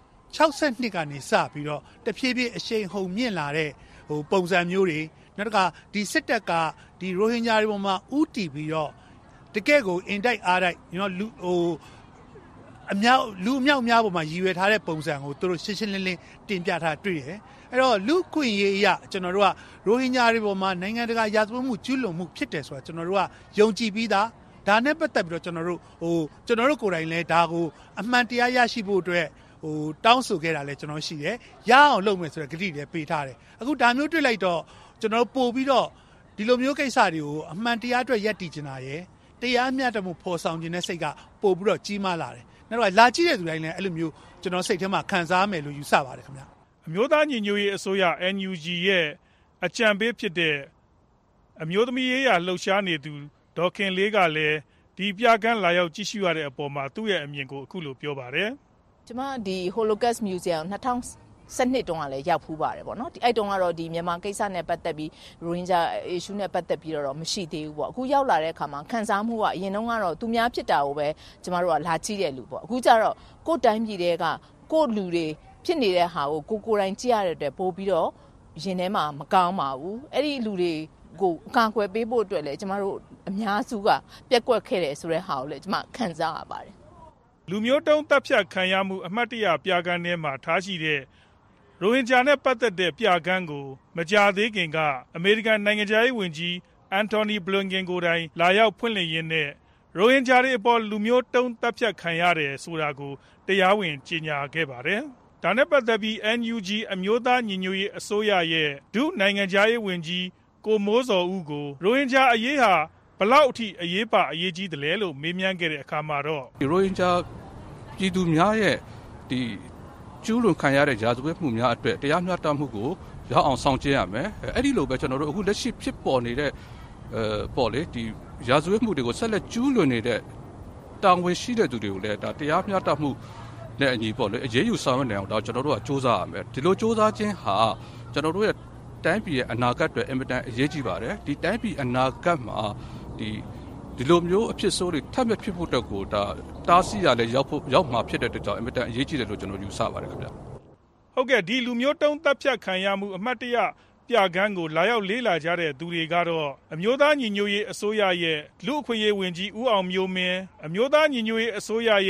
62ကနေစပြီးတော့တဖြည်းဖြည်းအရှိန်ဟုန်မြင့်လာတဲ့ပုံစံမျိုးတွေနောက်တစ်ခါဒီစစ်တပ်ကဒီရိုဟင်ဂျာတွေပေါ်မှာဥတီပြီးတော့တကယ့်ကိုအင်တိုက်အားတိုက်လူအမြောက်များပေါ်မှာရည်ရွယ်ထားတဲ့ပုံစံကိုသူတို့ရှင်းရှင်းလင်းလင်းတင်ပြထားတွေ့တယ်အဲ့တော့လူခွင့်ရေးအရကျွန်တော်တို့ကရိုဟင်ဂျာတွေပေါ်မှာနိုင်ငံတကာရာဇဝတ်မှုကျူးလွန်မှုဖြစ်တယ်ဆိုတာကျွန်တော်တို့ကယုံကြည်ပြီးသားဒါနဲ့ပတ်သက်ပြီးတော့ကျွန်တော်တို့ကိုယ်တိုင်လည်းဒါကိုအမှန်တရားရရှိဖို့အတွက်တောင်းဆိုခဲ့တာလည်းကျွန်တော်ရှိတယ်ရအောင်လုပ်မယ်ဆိုတဲ့ဂတိတွေပေးထားတယ်အခုဒါမျိုးတွေ့လိုက်တော့ကျွန်တော်ပို့ပြီးတော့ဒီလိုမျိုးကိစ္စတွေကိုအမှန်တရားအတွက်ယက်တည်နေတာရယ်တရားမျှတမှုဖော်ဆောင်ခြင်းနဲ့စိတ်ကပို့ပြီးတော့ကြီးမားလာတယ်နောက်တော့လာကြည့်တဲ့သူတိုင်းလည်းအဲ့လိုမျိုးကျွန်တော်စိတ်ထဲမှာခံစားမယ်လို့ယူဆပါတယ်ခင်ဗျအမျိုးသားညီညွတ်ရေးအစိုးရ NUG ရဲ့အကြံပေးဖြစ်တဲ့အမျိုးသမီးရေးရာလှုပ်ရှားနေသူဒေါ်ခင်လေးကလည်းဒီပြကန်းလာရောက်ကြည့်ရှုရတဲ့အပေါ်မှာသူ့ရဲ့အမြင်ကိုအခုလိုပြောပါတယ်ကျွန်မဒီ Holocaust Museum 2012တုန်းကလည်းရောက်ဖူးပါတယ်ပေါ့နော်ဒီအဲ့တုန်းကတော့ဒီမြန်မာကိစ္စနဲ့ပတ်သက်ပြီးရိုဟင်ဂျာ issue နဲ့ပတ်သက်ပြီးတော့မရှိသေးဘူးပေါ့အခုရောက်လာတဲ့အခါမှာခန်းစားမှုကအရင်တုန်းကတော့သူများဖြစ်တာကိုပဲကျွန်တော်တို့ကလာကြည့်တဲ့လူပေါ့အခုကျတော့ကိုယ်တိုင်းပြည်တွေကကိုယ်လူတွေဖြစ်နေတဲ့ဟာကိုကိုယ်တိုင်ကြည့်ရတဲ့အတွက်ပို့ပြီးတော့ရင်ထဲမှာမကောင်းပါဘူးအဲ့ဒီလူတွေကိုအကာအကွယ်ပေးဖို့အတွက်လည်းကျွန်တော်တို့အများစုကပြက်ကွက်ခဲ့တယ်ဆိုတဲ့ဟာကိုလည်းကျွန်မခံစားရပါတယ်လူမျိုးတုံးတပ်ဖြတ်ခံရမှုအမှတ်တရပြကန်းထဲမှာထားရှိတဲ့ရိုဟင်ဂျာနဲ့ပတ်သက်တဲ့ပြကန်းကိုမကြာသေးခင်ကအမေရိကန်နိုင်ငံခြားရေးဝန်ကြီးအန်တိုနီဘလင်ကန်ကိုတိုင်လာရောက်ဖွင့်လှစ်ရင်းနဲ့ရိုဟင်ဂျာတွေအပေါ်လူမျိုးတုံးတပ်ဖြတ်ခံရတယ်ဆိုတာကိုတရားဝင်ကြေညာခဲ့ပါတယ်။ဒါနဲ့ပတ်သက်ပြီး NUG အမျိုးသားညီညွတ်ရေးအစိုးရရဲ့ဒုနိုင်ငံခြားရေးဝန်ကြီးကိုမိုးစော်ဦးကိုရိုဟင်ဂျာအရေးဟာဘလောက်အထိအရေးပါအရေးကြီးတယ်လဲလို့မေးမြန်းခဲ့တဲ့အခါမှာတော့ရိုဟင်ဂျာပြည်သူများရဲ့ဒီကျူးလွန်ခံရတဲ့ရာဇဝတ်မှုများအတွက်တရားမျှတမှုကိုရအောင်ဆောင်ကျဉ်ရမယ်အဲ့ဒီလိုပဲကျွန်တော်တို့အခုလက်ရှိဖြစ်ပေါ်နေတဲ့ပေါ့လေဒီရာဇဝတ်မှုတွေကိုဆက်လက်ကျူးလွန်နေတဲ့တာဝန်ရှိတဲ့သူတွေကိုလည်းဒါတရားမျှတမှုနဲ့အညီပေါ့လေအရေးယူဆောင်ရွက်နေအောင်ဒါကျွန်တော်တို့ကစူးစမ်းရမယ်ဒီလိုစူးစမ်းခြင်းဟာကျွန်တော်တို့ရဲ့တိုင်းပြည်ရဲ့အနာဂတ်အတွက်အင်မတန်အရေးကြီးပါတယ်ဒီတိုင်းပြည်အနာဂတ်မှာဒီလိုမျိုးအဖြစ်ဆိုးတွေထပ်မဖြစ်ဖို့အတွက်ကိုဒါတားဆီးရလဲရောက်မှာဖြစ်တဲ့အတွက်ကြောင့်အင်မတန်အရေးကြီးတယ်လို့ကျွန်တော်ယူဆပါတယ်ခင်ဗျဟုတ်ကဲ့ဒီလူမျိုးတုံးတပ်ဖြတ်ခံရမှုအမှတ်တရပြကန်းကိုလာရောက်လေးလာကြတဲ့သူတွေကတော့အမျိုးသားညီညွတ်ရေးအစိုးရရဲ့လူ့အခွင့်အရေးဝန်ကြီးဦးအောင်မျိုးမင်းအမျိုးသားညီညွတ်ရေးအစိုးရရဲ့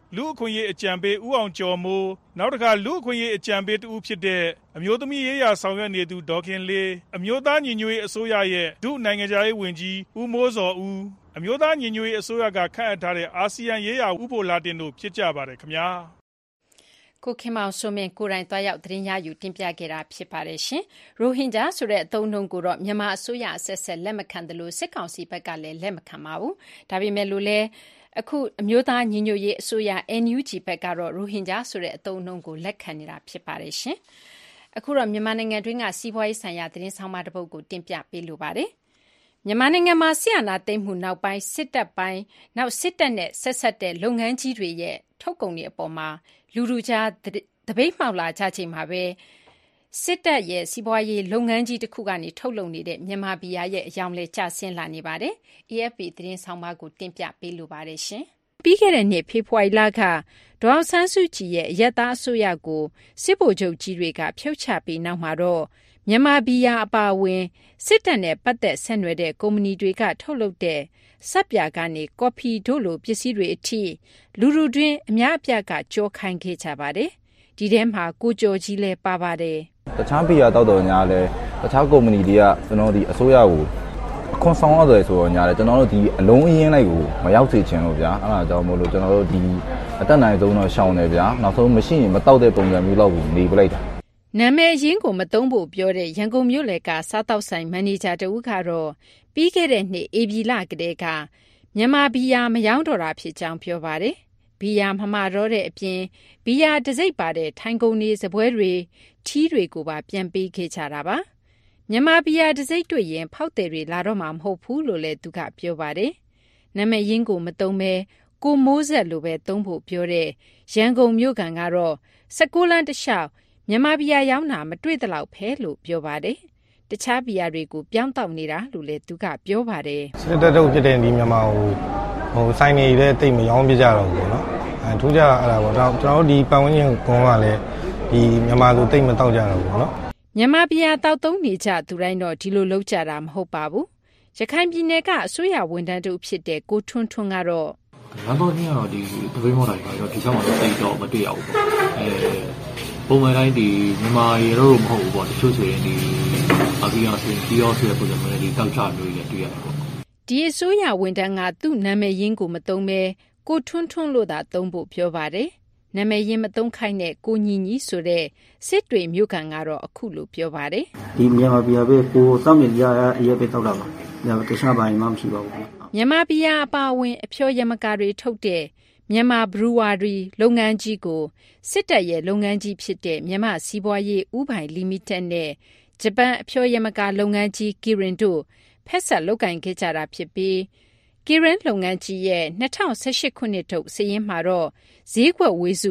လူအခွင့်အရေးအကြံပေးဦးအောင်ကျော်မိုးနောက်တစ်ခါလူအခွင့်အရေးအကြံပေးတူဖြစ်တဲ့အမျိုးသမီးရေးရာဆောင်ရွက်နေသူဒေါခင်လေးအမျိုးသားညီညွတ်ရေးအစိုးရရဲ့ဒုနိုင်ငံခြားရေးဝန်ကြီးဦးမိုးစောဦးအမျိုးသားညီညွတ်ရေးအစိုးရကခန့်အပ်ထားတဲ့အာဆီယံရေးရာဥပိုလာတင်တို့ဖြစ်ကြပါတယ်ခင်ဗျာကိုခင်မောင်စိုးမင်းကိုယ်တိုင်သွားရောက်သတင်းရယူတင်ပြခဲ့တာဖြစ်ပါတယ်ရှင်။ရိုဟင်ဂျာဆိုတဲ့အသုံးအနှုန်းကိုတော့မြန်မာအစိုးရအဆက်ဆက်လက်မခံတယ်လို့စစ်ကောင်စီဘက်ကလည်းလက်မခံပါဘူး။ဒါပေမဲ့လို့လည်းအခုအမျိုးသားညီညွတ်ရေးအစိုးရ NUG ဘက်ကတော့ရိုဟင်ဂျာဆိုတဲ့အသုံးအနှုန်းကိုလက်ခံနေတာဖြစ်ပါတယ်ရှင်။အခုတော့မြန်မာနိုင်ငံတွင်းကစီးပွားရေးဆိုင်ရာသတင်းဆောင်မတစ်ပုဒ်ကိုတင်ပြပေးလိုပါတယ်။မြန်မာနိုင်ငံမှာဆီယနာသိမ်းမှုနောက်ပိုင်းစစ်တပ်ပိုင်းနောက်စစ်တပ်နဲ့ဆက်ဆက်တဲ့လုပ်ငန်းကြီးတွေရဲ့ထုတ်ကုန်တွေအပေါ်မှာလူလူကြားတပိတ်မှောက်လာကြချိန်မှာပဲစစ်တပ်ရဲ့စီးပွားရေးလုပ်ငန်းကြီးတစ်ခုကနေထုတ်လုပ်နေတဲ့မြန်မာပြည်ရဲ့အယောင်လဲကျဆင်းလာနေပါတယ်။ AFP သတင်းဆောင်မကိုတင်ပြပေးလိုပါတယ်ရှင်။ပြီးခဲ့တဲ့နှစ်ဖေဖော်ဝါရီလကဒေါအောင်ဆန်းစုကြည်ရဲ့အယက်သားအစိုးရကိုစစ်ဗိုလ်ချုပ်ကြီးတွေကဖြုတ်ချပြီးနောက်မှာတော့မြန်မာပြည်အပါအဝင်စစ်တပ်နဲ့ပတ်သက်ဆက်နွယ်တဲ့ကုမ္ပဏီတွေကထုတ်လုပ်တဲ့စက်ပြာကနေကော်ဖီတို့လိုပစ္စည်းတွေအထိလူလူတွင်းအများအပြားကကြောခိုင်းခဲ့ကြပါတယ်။ဒီထဲမှာကိုကျော်ကြီးလည်းပါပါတယ်။တခြားဘီယာတောက်တော်ညာလဲတခြားကုမ္ပဏီတွေကကျွန်တော်ဒီအစိုးရကိုအခွန်ဆောင်ရတယ်ဆိုတော့ညာလဲကျွန်တော်တို့ဒီအလုံးအရင်းလိုက်ကိုမရောက်စေချင်လို့ဗျာ။အဲ့ဒါကြောင့်မို့လို့ကျွန်တော်တို့ဒီအတက်နိုင်ဆုံးတော့ရှောင်တယ်ဗျာ။နောက်ဆုံးမရှိရင်မတောက်တဲ့ပုံစံမျိုးလောက်ကိုနေပလိုက်တာ။နာမည်ရင်းကိုမသုံးဖို့ပြောတဲ့ရန်ကုန်မြို့လယ်ကစားတောက်ဆိုင်မန်နေဂျာတဦးကတော့ပြီးခဲ့တဲ့နှစ်ဧပြီလကတည်းကမြန်မာဘီယာမရောင်းတော့တာဖြစ်ကြောင်းပြောပါတယ်။ဘီယာမမှာတော့တဲ့အပြင်ဘီယာတစိမ့်ပါတဲ့ထိုင်ကုန်နေစပွဲတွေထီးတွေကိုပါပြန်ပေးခဲ့ကြတာပါ။မြန်မာဘီယာတစိမ့်တွေ့ရင်ဖောက်တယ်တွေလာတော့မှာမဟုတ်ဘူးလို့လည်းသူကပြောပါတယ်။နာမည်ရင်းကိုမသုံးပဲကိုမိုးဆက်လိုပဲသုံးဖို့ပြောတဲ့ရန်ကုန်မြို့ကန်ကတော့16လမ်းတစ်လျှောက်မြန်မာဘီယာရောင်းတာမတွေ့တဲ့လောက်ဖဲလို့ပြောပါတယ်။တခြားဘီယာတွေကိုပြောင်းတောက်နေတာလို့လည်းသူကပြောပါတယ်။စစ်တပ်တို့ဖြစ်တဲ့ဒီမြန်မာဟိုဆိုင်နေတဲ့တိတ်မရောင်းပြကြတော့ဘူးเนาะ။ထူးခြားအဲ့ဒါပေါ့။ကျွန်တော်တို့ဒီပတ်ဝန်းကျင်ကုန်းကလည်းဒီမြန်မာလိုတိတ်မတောက်ကြတော့ဘူးเนาะ။မြန်မာဘီယာတောက်သုံးနေကြသူတိုင်းတော့ဒီလိုလုပ်ကြတာမဟုတ်ပါဘူး။ရခိုင်ပြည်နယ်ကအစိုးရဝန်ထမ်းတို့ဖြစ်တဲ့ကိုထွန်းထွန်းကတော့လမ်းပေါ်ကြီးကတော့ဒီတပိတ်မော်တိုင်းကတော့ဒီချက်မှတော့တိတ်တော့မတွေ့ရဘူးပေါ့ပုံမှန်တိုင်းဒီမြန်မာရေတော့မဟုတ်ဘူးပေါ့တချို့ဆိုရင်ဒီအဘီယာဆိုရင်ဒီရောဆိုတဲ့ပုံစံမျိုးတွေတောက်ချမျိုးတွေတွေ့ရတယ်ပေါ့ဒီအစိုးရဝန်ထမ်းကသူ့နာမည်ရင်းကိုမသုံးပဲကိုထွန်းထွန်းလို့သာသုံးဖို့ပြောပါတယ်နာမည်ရင်းမသုံးခိုင်းတဲ့ကိုညီညီဆိုတဲ့စစ်တွေမြို့ကန်ကတော့အခုလိုပြောပါတယ်ဒီမြန်မာပြည်ပဲကိုစောင့်မြင်ရအရေးပဲတောက်တာပါဒါတခြားဘာမှမရှိပါဘူးမြန်မာပြည်အပါအဝင်အဖျော်ယမကာတွေထုတ်တဲ့မြန်မာဘရူဝါရီလုပ်ငန်းကြီးကိုစစ်တပ်ရဲ့လုပ်ငန်းကြီးဖြစ်တဲ့မြန်မာစီးပွားရေးဥပိုင်လီမိတက်နဲ့ဂျပန်အဖျော်ယမကာလုပ်ငန်းကြီးကီရင်တို့ဖက်ဆက်လုပ်ကင်ခဲ့ကြတာဖြစ်ပြီးကီရင်လုပ်ငန်းကြီးရဲ့2018ခုနှစ်ထုတ်စာရင်းမှာတော့ဈေးကွက်ဝေစု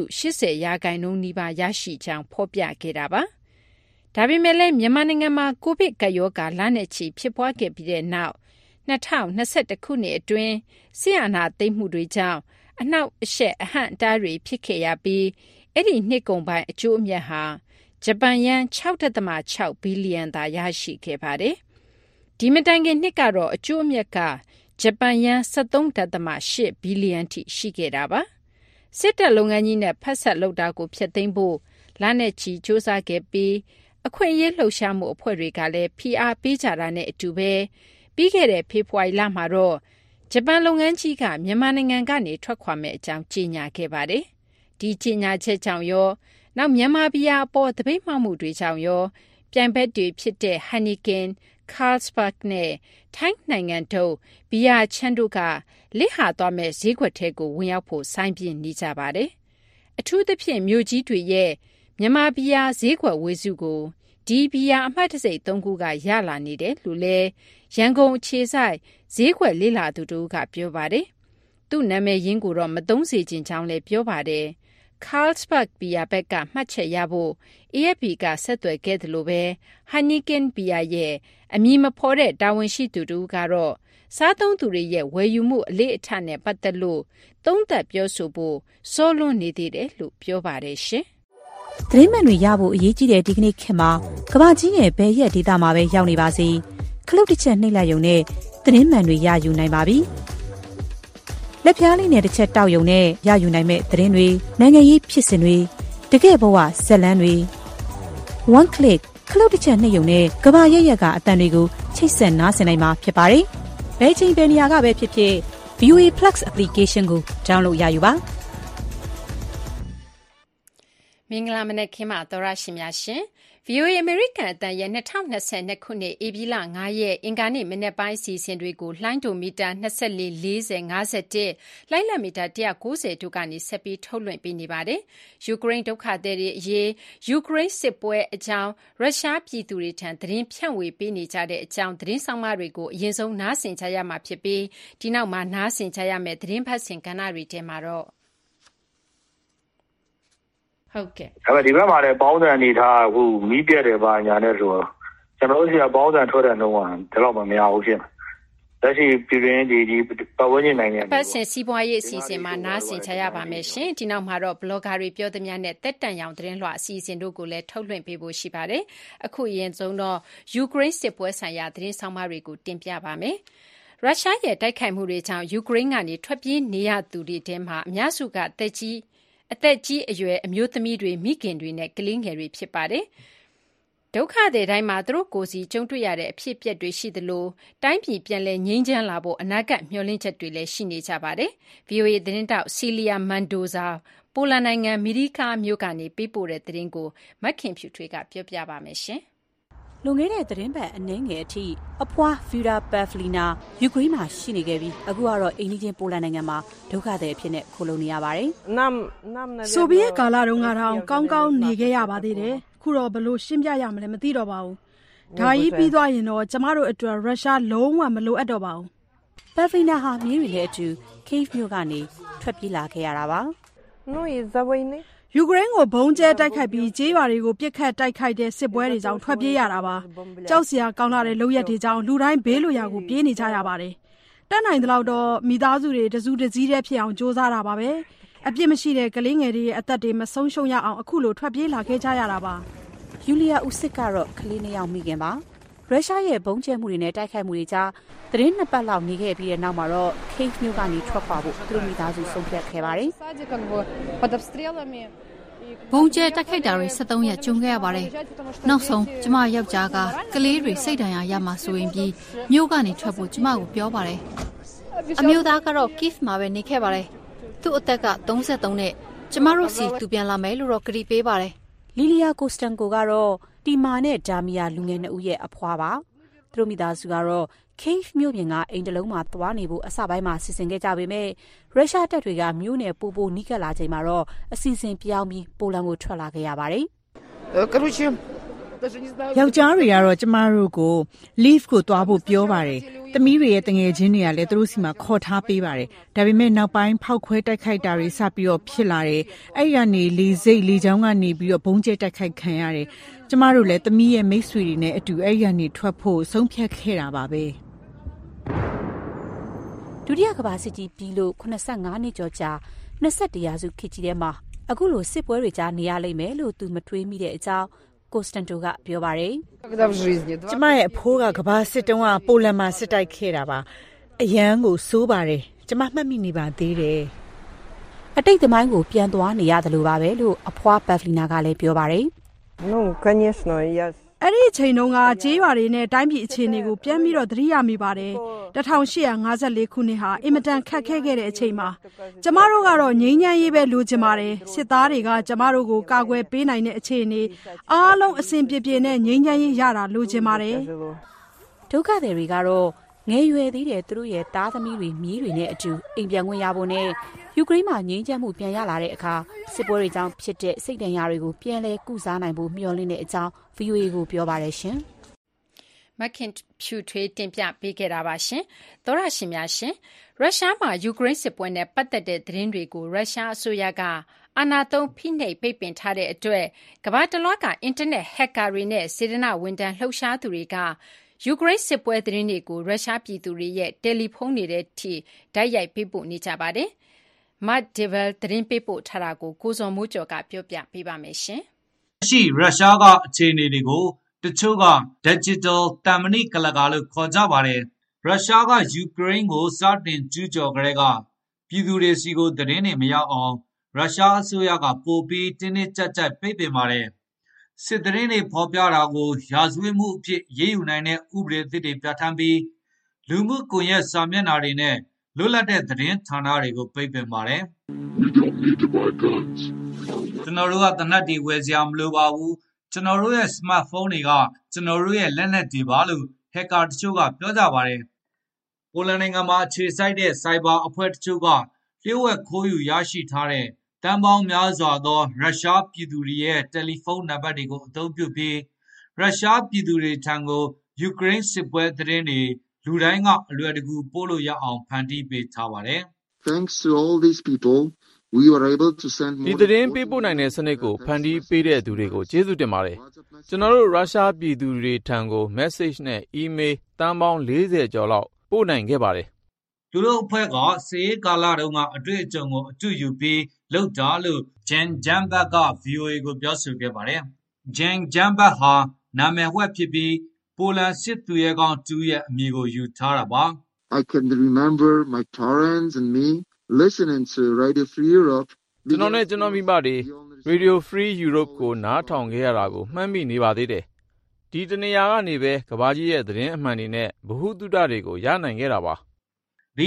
80%နီးပါးရရှိကြောင်းဖော်ပြခဲ့တာပါဒါပေမဲ့လည်းမြန်မာနိုင်ငံမှာကိုဗစ်ကပ်ရောဂါလနဲ့ချီဖြစ်ပွားခဲ့ပြီးတဲ့နောက်2021ခုနှစ်အတွင်းဆီယနာသိမ်းမှုတွေကြောင့်အနောက်အရှက်အဟန့်အတားတွေဖြစ်ခဲ့ရပြီးအဲ့ဒီနှစ်ကုန်ပိုင်းအကျိုးအမြတ်ဟာဂျပန်ယန် 6.6 ဘီလီယံသာရရှိခဲ့ပါတယ်။ဒီမတိုင်ခင်နှစ်ကတော့အကျိုးအမြတ်ကဂျပန်ယန် 73.8 ဘီလီယံထိရှိခဲ့တာပါ။စစ်တပ်လုပ်ငန်းကြီးနဲ့ဖက်ဆက်လုပ်တာကိုဖျက်သိမ်းဖို့လနဲ့ချီစ조사ခဲ့ပြီးအခွင့်အရေးလှုပ်ရှားမှုအဖွဲ့တွေကလည်းဖိအားပေးကြတာနဲ့အတူပဲပြီးခဲ့တဲ့ဖေဖော်ဝါရီလမှာတော့ဂျပန်လုပ်ငန်းကြီးကမြန်မာနိုင်ငံကနေထွက်ခွာမဲ့အကြောင်းကြေညာခဲ့ပါတယ်။ဒီကြေညာချက်ကြောင့်ရောနောက်မြန်မာပြည်အပေါ်တပိတ်မှောက်မှုတွေကြောင့်ရောပြိုင်ဘက်တွေဖြစ်တဲ့ Heineken, Carlsberg နဲ့ထိုင်းနိုင်ငံထုတ်ဘီယာချန်တို့ကလစ်ဟာသွားမဲ့ဈေးကွက်ထဲကိုဝင်ရောက်ဖို့စိုင်းပြင်းနေကြပါတယ်။အထူးသဖြင့်မြို့ကြီးတွေရဲ့မြန်မာဘီယာဈေးကွက်ဝေစုကိုဒီဘီယာအမှတ်တစိမ့်3ခုကရလာနေတယ်လို့လဲရန်ကုန်အခြေဆိုင်ဈေးကွက်လေးလာသူတို့ကပြောပါတယ်။သူ့နာမည်ရင်းကိုတော့မသုံးစေချင်ကြောင်းလည်းပြောပါတယ်။ Carlsberg ဘီယာဘက်ကမှတ်ချက်ရဖို့ AFP ကဆက်သွယ်ခဲ့တယ်လို့ပဲ Heineken ဘီယာရဲ့အမည်မဖော်တဲ့တာဝန်ရှိသူတို့ကတော့စားသုံးသူတွေရဲ့ဝယ်ယူမှုအလေးအထနဲ့ပတ်သက်လို့သုံးသပ်ပြောဆိုဖို့စောလွန်းနေသေးတယ်လို့ပြောပါတယ်ရှင်။သတင်းမှန်တွေရဖို့အရေးကြီးတဲ့ဒီကနေ့ခေတ်မှာကမ္ဘာကြီးရဲ့ဘယ်ရက်ဒေသမှာပဲရောက်နေပါစေခလုတ်တစ်ချက်နှိပ်လိုက်ရုံနဲ့သတင်းမှန်တွေရယူနိုင်ပါပြီ။လက်ဖျားလေးနဲ့တစ်ချက်တောက်ယုံနဲ့ရယူနိုင်မဲ့သတင်းတွေနိုင်ငံရေးဖြစ်စဉ်တွေတကယ့်ဘဝဇက်လန်းတွေ one click ခလုတ်တစ်ချက်နှိပ်ယုံနဲ့ကဘာရက်ရက်ကအတန်တွေကိုချိတ်ဆက်နားဆင်နိုင်မှာဖြစ်ပါတယ်ဘယ်ချိန်ဘယ်နေရာကပဲဖြစ်ဖြစ် VOA Plus application ကို download ရယူပါမင်္ဂလာမနက်ခင်းပါသောရရှိများရှင် VOA American အတန်ရဲ့2022ခုနှစ်ဧပြီလ9ရက်အင်္ဂါနေ့မနေ့ပိုင်းစီစဉ်တွေကိုလှိုင်းဒိုမီတာ24 40 51လိုင်းလံမီတာ190တို့ကနေဆက်ပြီးထုတ်လွှင့်ပေးနေပါတယ်ယူကရိန်းဒုက္ခသည်တွေအရေးယူကရိန်းစစ်ပွဲအကြောင်းရုရှားပြည်သူတွေထံသတင်းဖြန့်ဝေပေးနေကြတဲ့အကြောင်းသတင်းဆောင်မတွေကိုအရင်ဆုံးနားဆင်ကြရမှာဖြစ်ပြီးဒီနောက်မှာနားဆင်ကြရမယ့်သတင်းဖတ်ဆင်ကဏ္ဍတွေထဲမှာတော့ဟုတ်ကဲ့အဲ့ဒီဘက်မှာလည်းပေါင်းစံအနေထားအခုမီးပြက်တယ်ပါညာနဲ့ဆိုတော့ကျွန်တော်တို့စီကပေါင်းစံထွက်တဲ့နှုန်းကဒီလောက်မှမရဘူးဖြစ်လက်ရှိပြည်တွင်းဒီပတ်ဝန်းကျင်နိုင်ငံပတ်စင်စီးပွားရေးအစီအစဉ်မှာနားဆင်ချရပါမယ်ရှင်ဒီနောက်မှာတော့ဘလော့ဂါတွေပြောသမျှနဲ့တက်တန်ရောင်သတင်းလွှာအစီအစဉ်တို့ကိုလည်းထုတ်လွှင့်ပေးဖို့ရှိပါတယ်အခုအရင်ဆုံးတော့ယူကရိန်းစစ်ပွဲဆိုင်ရာသတင်းဆောင်မတွေကိုတင်ပြပါမယ်ရုရှားရဲ့တိုက်ခိုက်မှုတွေကြောင့်ယူကရိန်းကနေထွက်ပြေးနေရသူတွေထဲမှာအများစုကအသက်ကြီးအရွယ်အမျိုးသမီးတွေမိခင်တွေနဲ့ကလေးငယ်တွေဖြစ်ပါတယ်။ဒုက္ခသည်တိုင်းမှာသူတို့ကိုယ်စီကြုံတွေ့ရတဲ့အဖြစ်အပျက်တွေရှိသလိုတိုင်းပြည်ပြန်လည်ငြိမ်းချမ်းလာဖို့အနာဂတ်မျှော်လင့်ချက်တွေလည်းရှိနေကြပါတယ်။ VOA သတင်းတောက်ဆီလီယာမန်ဒိုဇာပိုလန်နိုင်ငံမီဒီကာမြို့ကနေပေးပို့တဲ့သတင်းကိုမက်ခင်ဖြူထွေးကပြောပြပါမယ်ရှင်။လွန်ခဲ့တဲ့သတင်းပတ်အနည်းငယ်အထိအဖွားဗီရာပက်ဖလီနာယူကရိန်းမှာရှိနေခဲ့ပြီးအခုကတော့အိန္ဒိယပိုလန်နိုင်ငံမှာဒုက္ခသည်အဖြစ်နဲ့ခိုလှုံနေရပါတယ်။ဆိုဗီယက်ကာလတုန်းကတော့ကောင်းကောင်းနေခဲ့ရပါသေးတယ်။ခုတော့ဘလို့ရှင်းပြရမလဲမသိတော့ပါဘူး။ဒါကြီးပြီးသွားရင်တော့ကျမတို့အတွက်ရုရှားလုံးဝမလိုအပ်တော့ပါဘူး။ပက်ဖလီနာဟာမြေးတွေလည်းအတူ Kyiv မြို့ကနေထွက်ပြေးလာခဲ့ရတာပါယူကရိန်းကိုဘုံကျဲတိုက်ခိုက်ပြီးကျေးရွာတွေကိုပြစ်ခတ်တိုက်ခိုက်တဲ့စစ်ပွဲတွေကြောင့်ထွက်ပြေးရတာပါကြောက်စရာကောင်းလာတဲ့လုပ်ရက်တွေကြောင့်လူတိုင်းဘေးလွတ်ရာကိုပြေးနေကြရပါတယ်တက်နိုင်တဲ့လောက်တော့မိသားစုတွေတစုတစည်းတည်းဖြစ်အောင်ကြိုးစားတာပါပဲအပြစ်မရှိတဲ့ကလေးငယ်တွေရဲ့အသက်တွေမဆုံးရှုံးရအောင်အခုလိုထွက်ပြေးလာခဲ့ကြရတာပါယူလီယာဦးစစ်ကတော့ကလေးနှစ်ယောက်မိခင်ပါရုရှားရဲ့ဘုံကျဲမှုတွေနဲ့တိုက်ခိုက်မှုတွေကြားသတင်းနှစ်ပတ်လောက်နေခဲ့ပြီးတဲ့နောက်မှာတော့ Kyiv မြို့ကနေထွက်ခွာဖို့သူတို့မိသားစုဆုံးဖြတ်ခဲ့ပါတယ်ဘုံကျဲတိုက်ခိုက်တာတွေ73ရက်ကျုံခဲ့ရပါတယ်။နောက်ဆုံးကျမယောက်ျားကကလေးတွေစိတ်ဒဏ်ရာရမှဆိုရင်ပြီးမြို့ကနေထွက်ဖို့ကျမကိုပြောပါတယ်။အမျိုးသားကတော့ Kyiv မှာပဲနေခဲ့ပါတယ်။သူ့အသက်က33နဲ့ကျမတို့စီသူပြန်လာမယ်လို့တော့ကတိပေးပါတယ်။လီလီယာကိုစတန်ကိုကတော့တီမာနဲ့ဒါမီယာလူငယ်2ဦးရဲ့အဖွားပါ။သူတို့မိသားစုကတော့ Kyiv မြို့ပြင်ကအိမ်တလုံးမှာသွားနေဖို့အစပိုင်းမှာစီစဉ်ခဲ့ကြပေမဲ့ရုရှားတပ်တွေကမြို့နယ်ပိုနီးကပ်လာချိန်မှာတော့အစီအစဉ်ပြောင်းပြီးပိုလန်ကိုထွက်လာခဲ့ရပါတယ်ယောက်ျားတွေကတော့ကျမတို့ကို leave ကိုသွားဖို့ပြောပါတယ်။သမီးတွေရဲ့တငယ်ချင်းတွေကလည်းသူတို့စီမှာခေါ်ထားပေးပါတယ်။ဒါပေမဲ့နောက်ပိုင်းဖောက်ခွဲတိုက်ခိုက်တာတွေစပြီးတော့ဖြစ်လာတယ်။အဲ့ရကနေလေစိတ်လေချောင်းကနေပြီးတော့ဘုံကျဲတိုက်ခိုက်ခံရတယ်။ကျမတို့လည်းသမီးရဲ့မိတ်ဆွေတွေနဲ့အတူအဲ့ရကနေထွက်ဖို့ဆုံးဖြတ်ခဲ့တာပါပဲ။ဒုတိယကမ္ဘာစစ်ကြီးပြီးလို့85နှစ်ကျော်ကြာ21ရာစုခေတ်ကြီးထဲမှာအခုလိုစစ်ပွဲတွေကြားနေရလိမ့်မယ်လို့သူမတွေးမိတဲ့အကြောင်းကိုစတန်တိုကပြောပါတယ်ကျမရဲ့အဖိုးကကမ္ဘာစစ်တုန်းကပိုလန်မှာစစ်တိုက်ခဲ့တာပါအရန်ကိုစိုးပါတယ်ကျမမှတ်မိနေပါသေးတယ်အတိတ်သမိုင်းကိုပြန်သွားနေရတယ်လို့ပါပဲလို့အဖွားပက်ဖလီနာကလည်းပြောပါတယ်အဲ့ဒီအချိန်တုန်းကကျေးရွာတွေနဲ့တိုင်းပြည်အခြေအနေကိုပြန်ပြီးတော့သတိရမိပါတယ်1854ခုနှစ်ဟာအင်မတန်ခက်ခဲခဲ့တဲ့အချိန်မှာကျမတို့ကတော့ငြိမ်းချမ်းရေးပဲလိုချင်ပါတယ်စစ်သားတွေကကျမတို့ကိုကာကွယ်ပေးနိုင်တဲ့အခြေအနေအားလုံးအဆင်ပြေပြေနဲ့ငြိမ်းချမ်းရေးရတာလိုချင်ပါတယ်ဒုက္ခသည်တွေကတော့ငယ်ရွယ်သေးတဲ့သူတို့ရဲ့သားသမီးတွေမြေးတွေနဲ့အတူအိမ်ပြန်ခွင့်ရဖို့နဲ့ယူကရိန်းမှာငြိမ်းချမ်းမှုပြန်ရလာတဲ့အခါစစ်ပွဲတွေကြောင့်ဖြစ်တဲ့စိတ်ဒဏ်ရာတွေကိုပြန်လည်ကုစားနိုင်ဖို့မျှော်လင့်တဲ့အကြောင်း VOA ကိုပြောပါတယ်ရှင်။မခင်ဖြူထွေးတင်ပြပေးခဲ့တာပါရှင်။သောရရှင်များရှင်ရုရှားမှာယူကရိန်းစစ်ပွဲနဲ့ပတ်သက်တဲ့သတင်းတွေကိုရုရှားအစိုးရကအာဏာသုံးဖိနှိပ်ပိတ်ပင်ထားတဲ့အတွက်ကမ္ဘာတလွှားကအင်တာနက်ဟက်ကာတွေနဲ့စေတနာဝန်ထမ်းလှုပ်ရှားသူတွေကယူကရိန်းစစ်ပွဲသတင်းတွေကိုရုရှားပြည်သူတွေရဲ့တယ်လီဖုန်းတွေထဲထိတိုက်ရိုက်ပေးပို့နေကြပါတယ်။မတ်ဒီဗယ်သတင်းပေးပို့ထားတာကိုကိုဇော်မိုးကျော်ကပြောပြပေးပါမယ်ရှင်။ရှိရုရှားကအခြေအနေတွေကိုတချို့က Digital တန်မဏိကလကာလို့ခေါ်ကြပါတယ်။ရုရှားကယူကရိန်းကိုစတင်ကျူးကျော်ကလေးကပြည်သူတွေစီကိုသတင်းတွေမရောက်အောင်ရုရှားအစိုးရကပိုပြီးတင်းတင်းကြပ်ကြပ်ပိတ်ပင်ပါတယ်။စစ်သတင်းတွေဖော်ပြတာကိုရာဇဝတ်မှုအဖြစ်ရေးယူနိုင်တဲ့ဥပဒေအသစ်တွေပြဋ္ဌာန်းပြီးလူမှုကွန်ရက်စာမျက်နှာတွေနဲ့လွတ်လပ်တဲ့သတင်းဌာနတွေကိုပိတ်ပင်ပါတယ်။ကျွန်တော်တို့ကတနက်တွေဝယ်စရာမလိုပါဘူး။ကျွန်တော်တို့ရဲ့စမတ်ဖုန်းတွေကကျွန်တော်တို့ရဲ့လက်နက်တွေပါလို့ဟက်ကာတချို့ကပြောကြပါတယ်။ပိုလန်နိုင်ငံမှာအခြေစိုက်တဲ့စိုက်ဘာအဖွဲ့တချို့ကလျှို့ဝှက်ခိုးယူရရှိထားတဲ့တန်ပေါင်းများစွာသောရုရှားပြည်သူတွေရဲ့တယ်လီဖုန်းနံပါတ်တွေကိုအသုံးပြုပြီးရုရှားပြည်သူတွေထံကိုယူကရိန်းစစ်ပွဲသတင်းတွေလူတိုင်းကအလွယ်တကူပို့လို့ရအောင်ဖန်တီးပေးထားပါတယ်။ Thanks to all these people, we were able to send more. ဒီသတင်းပေးပို့နိုင်တဲ့စနစ်ကိုဖန်တီးပေးတဲ့သူတွေကိုကျေးဇူးတင်ပါတယ်။ကျွန်တော်တို့ရုရှားပြည်သူတွေထံကို message နဲ့ email တန်ပေါင်း40ကျော်လောက်ပို့နိုင်ခဲ့ပါတယ်။သူတို့အဖွဲ့ကစေကာလတုန်းကအတွေ့အကြုံကိုအတူယူပြီးလုပ်တာလို့ Jen Jambat က VOA ကိုပြောဆိုခဲ့ပါတယ်။ Jen Jambat ဟာနာမည်ဝှက်ဖြစ်ပြီးပိုလန်စစ်သူရဲကောင်းတူရဲ့အမည်ကိုယူထားတာပါ။ I can remember my parents and me listening to Radio Free Europe. ကျွန်တော်နဲ့ကျွန်တော်မိဘတွေ Radio Free Europe ကိုနားထောင်ခဲ့ရတာကိုမှတ်မိနေပါသေးတယ်။ဒီတနေရာကနေပဲကမ္ဘာကြီးရဲ့သတင်းအမှန်တွေနဲ့ဗဟုသုတတွေကိုရနိုင်ခဲ့တာပါ။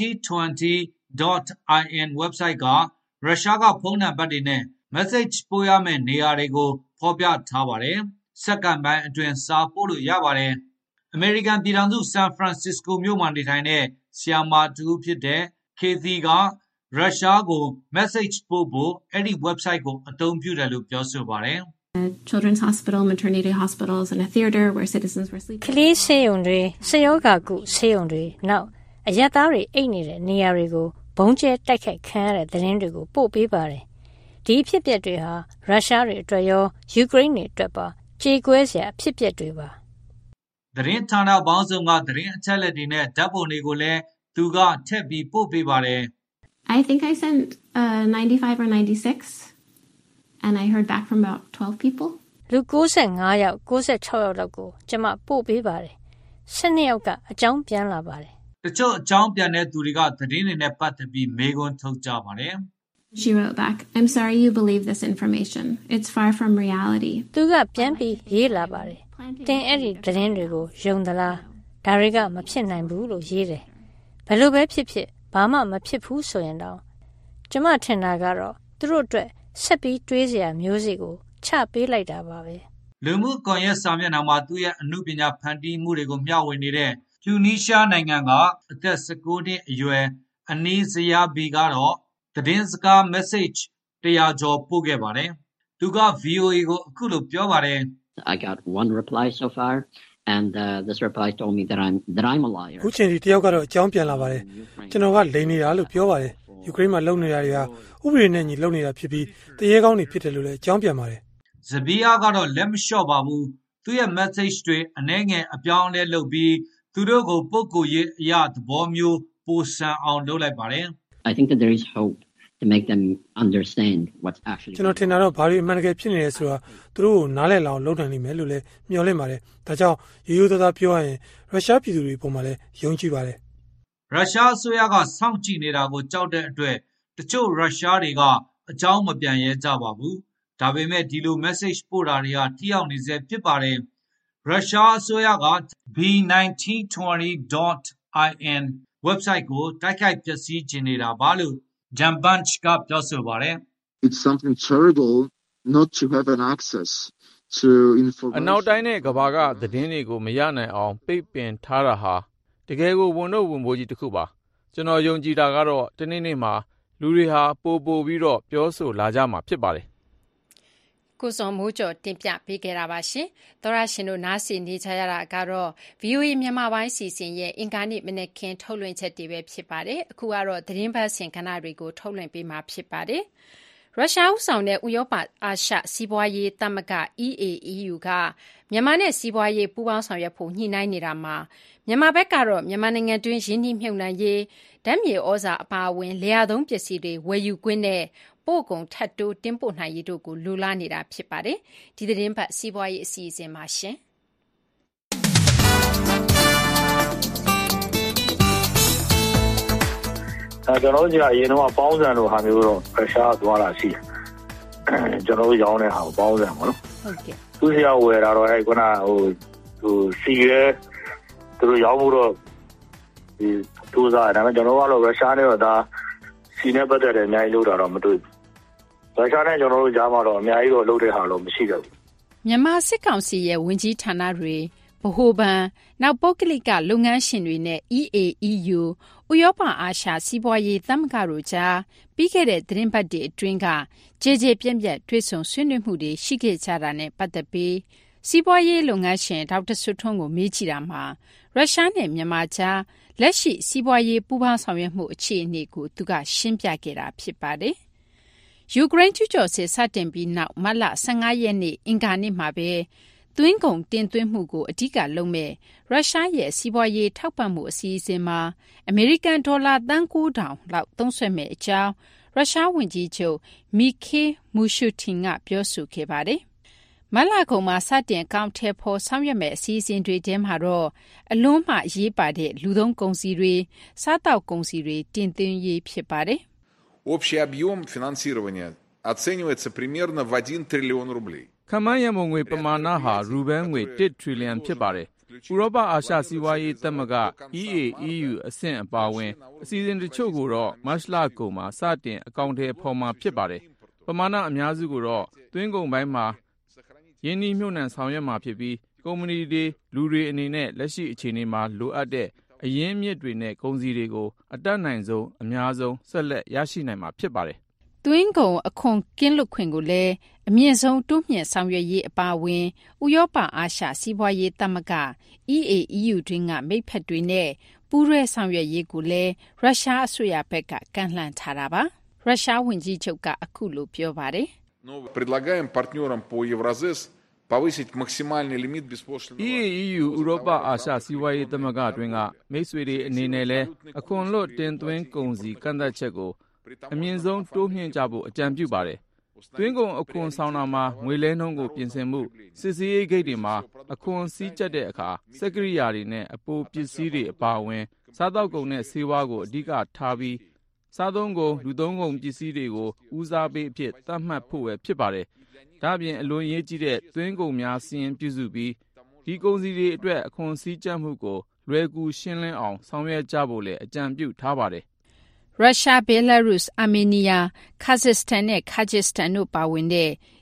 The1920.in website ကရုရှားကဖုန်းနံပါတ်တွေနဲ့ message ပို့ရမယ့်နေရာတွေကိုဖော်ပြထားပါတယ်။စက္ကန့်ပိုင်းအတွင်းစာပို့လို့ရပါတယ်။အမေရိကန်ပြည်ထောင်စုဆန်ဖရန်စစ္စကိုမြို့မှာနေထိုင်တဲ့ဆီယာမာတူဖြစ်တဲ့ Kathy ကရုရှားကို message ပို့ဖို့အဲ့ဒီ website ကိုအသုံးပြုတယ်လို့ပြောဆိုပါတယ်။ Children's Hospital, maternity hospitals, and a theater where citizens were sleeping. ကလေးဆေးရုံတွေဆေးရောဂါကုဆေးရုံတွေနောက်အရက်သားတွေအိတ်နေတဲ့နေရာတွေကိုဘုံကျဲတိုက်ခိုက်ခံရတဲ့သတင်းတွေကိုပို့ပေးပါတယ်။ဒီဖြစ်ပျက်တွေဟာရုရှားတွေအတွက်ရောယူကရိန်းတွေအတွက်ပါကြေကွဲစရာဖြစ်ပျက်တွေပါ။သတင်းဌာနပေါင်းစုံကသတင်းအချက်အလက်တွေနဲ့ဓာတ်ပုံတွေကိုလည်းသူကထည့်ပြီးပို့ပေးပါတယ်။ I think I sent 95 or 96 and I heard back from about 12 people. လူ95ယောက်96ယောက်လောက်ကိုကျွန်မပို့ပေးပါတယ်။12ယောက်ကအကြောင်းပြန်လာပါတယ်။တချို့အကြောင်းပြန်တဲ့သူတွေကသတင်းတွေနဲ့ပတ်သက်ပြီးမေးခွန်းထုတ်ကြပါတယ်။ She wrote back, I'm sorry you believe this information. It's far from reality. သူကပြန်ပြီးရေးလာပါတယ်။တင်အဲ့ဒီသတင်းတွေကိုယုံသလား။ဒါတွေကမဖြစ်နိုင်ဘူးလို့ရေးတယ်။ဘယ်လိုပဲဖြစ်ဖြစ်ဘာမှမဖြစ်ဘူးဆိုရင်တော့ကျွန်မထင်တာကတော့သူတို့အတွက်ဆက်ပြီးတွေးစရာမျိုးစီကိုချပေးလိုက်တာပါပဲ။လူမှုကွန်ရက်စာမျက်နှာမှာသူ့ရဲ့အမှုပညာဖန်တီးမှုတွေကိုမျှဝေနေတဲ့တူနီးရှားနိုင်ငံကအသက်19နှစ်အရွယ်အနီးဇယာဘီကတော့သတင်းစကား message 100ကျော်ပို့ခဲ့ပါတယ်။သူက VOA ကိုအခုလိုပြောပါတယ် I got one reply so far and this reply told me that I'm a liar. ခုချိန်ဒီတယောက်ကတော့အကြောင်းပြန်လာပါတယ်။ကျွန်တော်ကလိန်နေတာလို့ပြောပါတယ်။ယူကရိန်းမှာလုပ်နေတာတွေကဥပဒေနဲ့ညီလုပ်နေတာဖြစ်ပြီးတရေကောင်းတွေဖြစ်တယ်လို့လည်းအကြောင်းပြန်ပါတယ်။ဇဘီယာကတော့လက်မလျှော့ပါဘူး။သူ့ရဲ့ message တွေအနည်းငယ်အပြောင်းအလဲလုပ်ပြီးသူတို့ကိုပုဂ္ဂိုလ်ရေးအရာသဘောမျိုးပိုဆန်အောင်လုပ်လိုက်ပါတယ်။ I think that there is hope to make them understand what's actually ကျွန်တော်ထင်တာတော့ဘာတွေအမှန်တကယ်ဖြစ်နေလဲဆိုတာသူတို့ကိုနားလည်လောက်လုပ်နိုင်လိမ့်မယ်လို့လည်းမျှော်လင့်ပါတယ်။ဒါကြောင့်ရိုးရိုးသားသားပြောရရင်ရုရှားပြည်သူတွေပုံမှန်လည်းယုံကြည်ပါတယ်။ရုရှားအစိုးရကစောင့်ကြည့်နေတာကိုကြောက်တဲ့အတွက်တချို့ရုရှားတွေကအကြောင်းမပြန်ရဲကြပါဘူး။ဒါပေမဲ့ဒီလို message ပို့တာတွေကထိရောက်နေစေဖြစ်ပါတယ်။ရုရှားအစိုးရက B1920.in website ကိုတိုက်ခိုက်ပျက်စီးခြင်းနေတာပါလို့ Jambanch ကပြောဆိုပါတယ်။ It's something terrible not to have an access to information. အနောက်တိုင်းနဲ့ကမ္ဘာကသတင်းတွေကိုမရနိုင်အောင်ပိတ်ပင်ထားတာဟာတကယ်ကိုဝန်တော့ဝန်ပိုးကြီးတစ်ခုပါ။ကျွန်တော်ယုံကြည်တာကတော့တနေ့နေ့မှာလူတွေဟာပိုပြီးတော့ပြောဆိုလာကြမှာဖြစ်ပါတယ်ကိုစောမိုးကျော်တင်ပြပေးခဲ့တာပါရှင်။သောရရှင်တို့နားဆင်နေကြရတာကတော့ VOA မြန်မာပိုင်းစီစဉ်ရဲ့အင်ကာနေ့မနေ့ခင်ထုတ်လွှင့်ချက်တွေပဲဖြစ်ပါတယ်။အခုကတော့သတင်းပတ်စင်ခဏတွေကိုထုတ်လွှင့်ပေးမှာဖြစ်ပါတယ်။ရုရှားဦးဆောင်တဲ့ဥရောပအာရှစီးပွားရေးသမဂ္ဂ EAEU ကမြန်မာနဲ့စီးပွားရေးပူးပေါင်းဆောင်ရွက်ဖို့ညှိနှိုင်းနေတာမှာမြန်မာဘက်ကတော့မြန်မာနိုင်ငံတွင်းရင်းနှီးမြှုပ်နှံရေးဓာတ်မြေဩဇာအပါအဝင်လယ်ယာသုံးပစ္စည်းတွေဝယ်ယူခွင့်နဲ့ပို့ကုန်ထပ်တိုးတင်ပို့နိုင်ရေးတို့ကိုလိုလားနေတာဖြစ်ပါတယ်။ဒီသတင်းပတ်စီးပွားရေးအစီအစဉ်မှာရှင်။အကျွန်တော်တို့ကအရင်တော့ပေါင်းစံလိုဟာမျိုးတော့ဖက်ရှားသွားတာရှိတယ်ကျွန်တော်တို့ရောင်းတဲ့ဟာကိုပေါင်းစံပေါ့နော်ဟုတ်ကဲ့သူစီကဝယ်တာတော့ခုနဟိုစီရဲသူတို့ရောင်းဖို့တော့ဒီတူစားတယ်ဒါပေမဲ့ကျွန်တော်ကတော့ရုရှားနဲ့တော့ဒါစီနဲ့ပတ်သက်တဲ့အများကြီးလုပ်တာတော့မတွေ့ဘူးရုရှားနဲ့ကျွန်တော်တို့ကြားမှာတော့အများကြီးတော့လုပ်တဲ့ဟာတော့မရှိတော့ဘူးမြန်မာစစ်ကောင်စီရဲ့ဝန်ကြီးဌာနတွေဗဟိုဘဏ်နောက်ပုဂ္ဂလိကလုပ်ငန်းရှင်တွေနဲ့ EAEU ဥရောပအာရှစီးပွားရေးသမဂ္ဂတို့ကြားပြီးခဲ့တဲ့သတင်းပတ်တွေအတွင်းကကြေကြေပြန့်ပြန့်တွေ့ဆုံဆွေးနွေးမှုတွေရှိခဲ့ကြတာနဲ့ပတ်သက်ပြီးစီးပွားရေးလုပ်ငန်းရှင်ဒေါက်တာဆွထွန်းကိုမေးကြည့်တာမှာရုရှားနဲ့မြန်မာကြားလက်ရှိစီးပွားရေးပူးပေါင်းဆောင်ရွက်မှုအခြေအနေကိုသူကရှင်းပြခဲ့တာဖြစ်ပါတယ်။ယူကရိန်းကျူးကျော်စစ်စတင်ပြီးနောက်မတ်လ15ရက်နေ့အင်္ဂါနေ့မှာပဲသွင်းကုန်တင်သွင်းမှုကိုအဓိကလုပ်မဲ့ရုရှားရဲ့စီးပွားရေးထောက်ပံ့မှုအစီအစဉ်မှာအမေရိကန်ဒေါ်လာသန်း9,000လောက်သုံးစွဲမဲ့အကြောင်းရုရှားဝန်ကြီးချုပ်မီခေးမူရှူတင်ကပြောဆိုခဲ့ပါတယ်။မတ်လကုန်မှာစတင်အကောင့်ထဲပေါ်ဆောင်ရွက်မဲ့အစီအစဉ်တွေထဲမှာတော့အလွန်မှအရေးပါတဲ့လူသုံးကုန်စည်တွေစားတောက်ကုန်စည်တွေတင်သွင်းရေးဖြစ်ပါတယ်။ Общий объем финансирования оценивается примерно в 1 триллион рублей. ခန့်မှန်းရန်ပုံငွေပမာဏဟာရူဘဲငွေ1 trillion ဖြစ်ပါတယ်။ဥရောပအာရှစီးပွားရေးသမဂ္ဂ EAEU အဆင့်အပါအဝင်အစီအစဉ်တချို့ကိုတော့မတ်လကုန်မှာစတင်အကောင့်ထဲပေါ်မှာဖြစ်ပါတယ်။ပမာဏအများစုကိုတော့သွင်းကုန်ပိုင်းမှာရင်းနှီးမြှုပ်နှံဆောင်ရွက်မှာဖြစ်ပြီးကုမ္ပဏီတွေလူတွေအနေနဲ့လက်ရှိအခြေအနေမှာလိုအပ်တဲ့အရင်းအမြစ်တွေနဲ့ကုန်စည်တွေကိုအတတ်နိုင်ဆုံးအများဆုံးဆက်လက်ရရှိနိုင်မှာဖြစ်ပါတယ်။သွင်းကုန်အခွန်ကင်းလွတ်ခွင့်ကိုလည်းအမြင့်ဆုံးတိုးမြှင့်ဆောင်ရွက်ရေးအပါအဝင်ဥရောပအာရှစီးပွားရေးသမဂ္ဂ EAEU တွင်းကမိတ်ဖက်တွေနဲ့ပူးတွဲဆောင်ရွက်ရေးကိုလည်းရုရှားအစိုးရဘက်ကကန့်လှန့်ထားတာပါ။ရုရှားဝန်ကြီးချုပ်ကအခုလိုပြောပါတယ်။ Предлагаем партнерам по Евразес повысить максимальный лимит беспошлинного EAEU ဥရောပအာရှစီးပွားရေးသမဂ္ဂတွင်းကမိတ်ဆွေတွေအနေနဲ့လည်းအခွန်လွတ်တင်သွင်းကုန်စည်ကန့်သတ်ချက်ကိုအမြင့်ဆုံးတိုးမြှင့်ကြဖို့အကြံပြုပါတယ်။သွင်းကုန်အခွန်ဆောင်တာမှာငွေလဲနှုန်းကိုပြင်ဆင်မှုစစ်ဆေးရေးဂိတ်တွေမှာအခွန်စည်းကျပ်တဲ့အခါစက်ကိရိယာတွေနဲ့အပိုပစ္စည်းတွေအပါအဝင်စားတောက်ကုန်နဲ့ဆေးဝါးကိုအဓိကထားပြီးစားသုံးကုန်လူသုံးကုန်ပစ္စည်းတွေကိုဦးစားပေးအဖြစ်သတ်မှတ်ဖို့ပဲဖြစ်ပါတယ်။ဒါ့အပြင်အလွန်ရေးကြီးတဲ့သွင်းကုန်များစီရင်ပြုစုပြီးဒီကုန်စည်တွေအတွက်အခွန်စည်းကျပ်မှုကိုလွယ်ကူရှင်းလင်းအောင်ဆောင်ရွက်ကြဖို့လည်းအကြံပြုထားပါတယ်။ရုရှား၊ဘယ်လာရုစ်၊အာမေးနီးယား၊ကာဇက်စတန်နဲ့ကာဂျစ်စတန်တို့ပါဝင်တဲ့